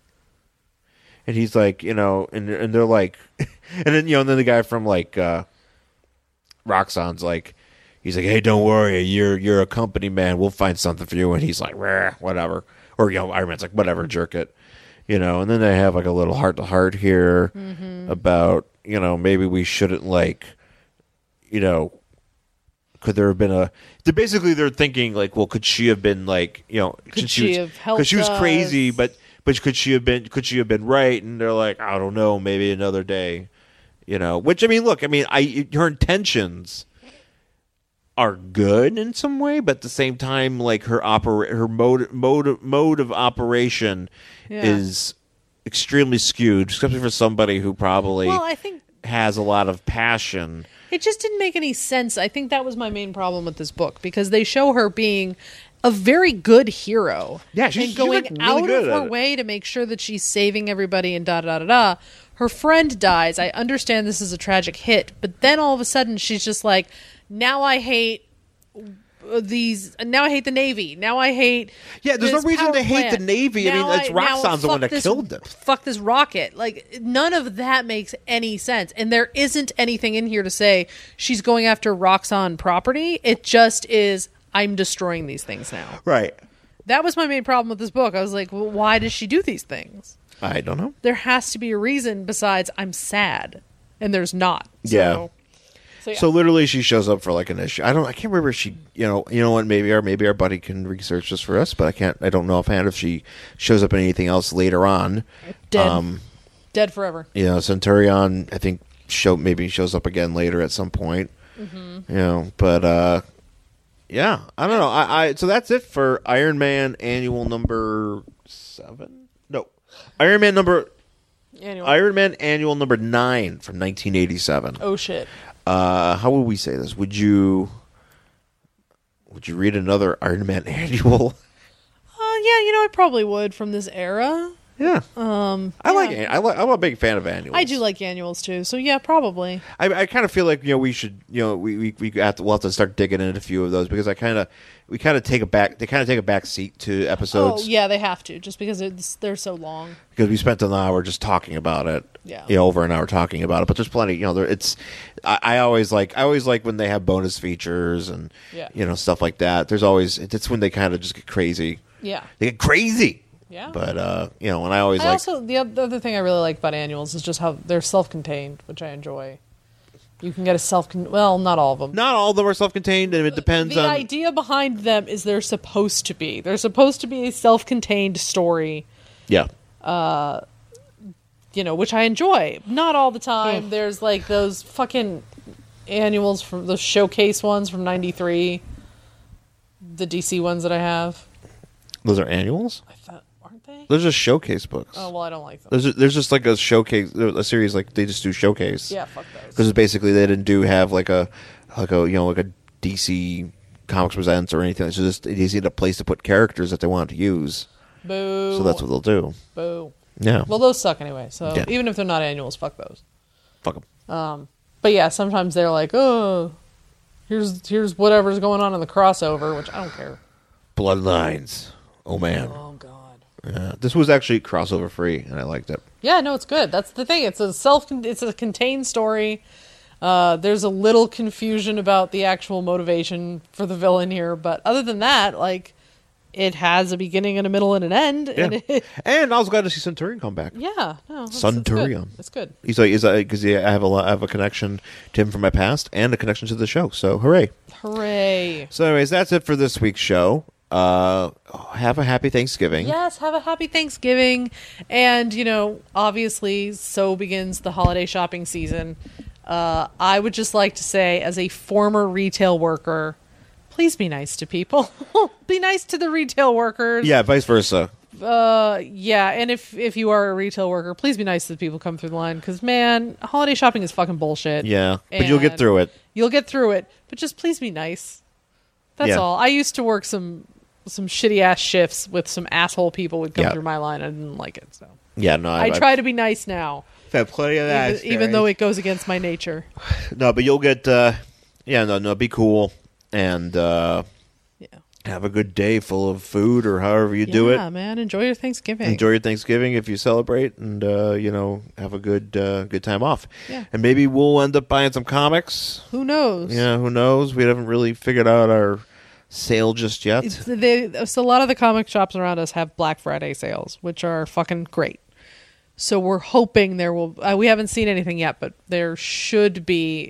And he's like, you know, and and they're like, and then you know, and then the guy from like uh, Roxxon's like, he's like, hey, don't worry, you're you're a company man, we'll find something for you. And he's like, "Rah, whatever, or you know, Iron Man's like, whatever, jerk it, you know. And then they have like a little heart to heart here about, you know, maybe we shouldn't like, you know, could there have been a? They're basically they're thinking like, well, could she have been like, you know, Could since she was, have helped because she was crazy, us? but. But could she have been? Could she have been right? And they're like, I don't know, maybe another day, you know. Which I mean, look, I mean, I her intentions are good in some way, but at the same time, like her oper- her mode mode mode of operation Yeah. is extremely skewed, especially for somebody who probably Well, I think has a lot of passion. it just didn't make any sense. I think that was my main problem with this book because they show her being a very good hero. Yeah, she's- and she's, going like, really out good of at her it. way to make sure that she's saving everybody and da da da da. Her friend dies. I understand this is a tragic hit, but then all of a sudden she's just like, now I hate these. Now I hate the Navy. Now I hate. Yeah, there's no this reason power to hate the plant. Navy. I Now mean, it's now Roxxon's the one fuck that this- killed them. Fuck this rocket. Like, none of that makes any sense. And there isn't anything in here to say she's going after Roxxon property. It just is, I'm destroying these things now. Right. That was my main problem with this book. I was like, well, why does she do these things? I don't know. There has to be a reason besides I'm sad. And there's not. So, Yeah. So, yeah. So literally, she shows up for like an issue. I don't. I can't remember if she. You know. You know what? Maybe our maybe our buddy can research this for us. But I can't. I don't know offhand if she shows up in anything else later on. Dead. Um, Dead forever. you know, Centurion. I think show maybe shows up again later at some point. Mm-hmm. You know, but uh, yeah, I don't know. I, I so that's it for Iron Man annual number seven. No, Iron Man number Annual. Iron Man annual number nine from nineteen eighty-seven. Oh shit. Uh, how would we say this? Would you would you read another Iron Man annual? Uh, yeah, you know, I probably would from this era. Yeah, Um, I yeah. like. I like. I'm a big fan of annuals. I do like annuals too. So yeah, probably. I, I kind of feel like you know we should you know we we, we have to we'll have to start digging into a few of those because I kind of we kind of take a back they kind of take a back seat to episodes. Oh yeah, they have to just because it's they're so long. Because we spent an hour just talking about it. Yeah. You know, over an hour talking about it. But there's plenty, you know, there it's I, I always like I always like when they have bonus features and Yeah. you know, stuff like that. There's always it's when they kind of just get crazy. Yeah. They get crazy. Yeah. But uh, you know, and I always I like also the oth- the other thing I really like about annuals is just how they're self-contained, which I enjoy. You can get a self well, not all of them. not all of them are self-contained and it depends The on idea behind them is they're supposed to be. They're supposed to be a self-contained story, Yeah. you know, which I enjoy. Not all the time. There's like those fucking annuals from those showcase ones from ninety-three. The D C ones that I have. Those are annuals? I thought, aren't they? Those are just showcase books. Oh, well, I don't like them. There's, there's just like a showcase, a series like they just do showcase. Yeah, fuck Because those. it's basically they didn't do have like a, like a you know like a D C Comics Presents or anything. It's just they just need a place to put characters that they want to use. Boo. So that's what they'll do. Boo. Yeah. Well, those suck anyway. So Yeah. even if they're not annuals, fuck those. Fuck 'em. Um, but yeah, sometimes they're like, oh, here's here's whatever's going on in the crossover, which I don't care. Bloodlines. Oh man. Oh god. Yeah. This was actually crossover free, and I liked it. Yeah, no, it's good. That's the thing. It's a self. It's a contained story. Uh, there's a little confusion about the actual motivation for the villain here, but other than that, like, it has a beginning and a middle and an end. Yeah. And it, And I was glad to see Centurion come back. yeah, no, it's, Centurion. It's good. It's He's like, is that because I have a lot, I have a connection to him from my past and a connection to the show. So hooray! good. Hooray! So, anyways, that's it for this week's show. Uh, have a happy Thanksgiving. Yes, have a happy Thanksgiving, and you know, obviously, so begins the holiday shopping season. Uh, I would just like to say, as a former retail worker, please be nice to people. Be nice to the retail workers. Yeah, vice versa. Uh, yeah, and if if you are a retail worker, please be nice to the people who come through the line, because man, holiday shopping is fucking bullshit. Yeah, but you'll get And through it. You'll get through it, but just please be nice. That's Yeah. all. I used to work some some shitty ass shifts with some asshole people would come Yeah. through my line. I didn't like it, so Yeah, no, I try to be nice now, I've had plenty of that. even, even though it goes against my nature. no, but you'll get. Uh, yeah, no, no, be cool and uh, Yeah, have a good day full of food or however you do yeah, it. man. Enjoy your Thanksgiving. Enjoy your Thanksgiving if you celebrate, and uh, you know, have a good uh, good time off. Yeah. And maybe we'll end up buying some comics. Who knows? Yeah, who knows? We haven't really figured out our sale just yet. It's, they, so a lot of the comic shops around us have Black Friday sales, which are fucking great. So we're hoping there will. Uh, we haven't seen anything yet, but there should be.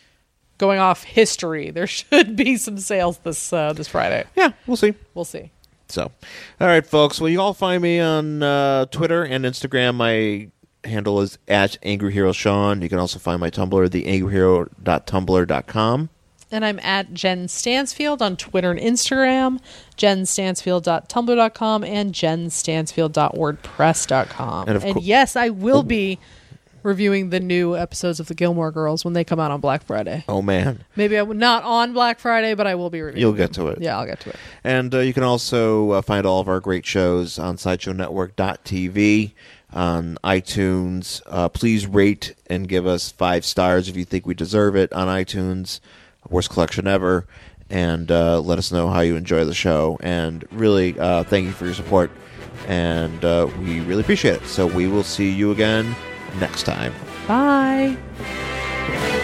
Going off history, there should be some sales this uh, this Friday. Yeah, we'll see. We'll see. So, all right, folks. Well, you all find me on uh, Twitter and Instagram. My handle is at Angry Hero Sean. You can also find my Tumblr, the angry hero dot tumblr dot com. And I'm at Jen Stansfield on Twitter and Instagram, jen stansfield dot tumblr dot com, and jen stansfield dot wordpress dot com. And And, of cour- yes, I will be reviewing the new episodes of the Gilmore Girls when they come out on Black Friday. Oh man, Maybe I would not on Black Friday, but I will be reviewing. you'll them. get to it. Yeah, I'll get to it. And uh, you can also uh, find all of our great shows on sideshow network dot t v, on iTunes. Uh, please rate and give us five stars if you think we deserve it on iTunes. Worst collection ever. And uh, let us know how you enjoy the show. And really, uh, thank you for your support. And uh, we really appreciate it. So we will see you again next time. Bye.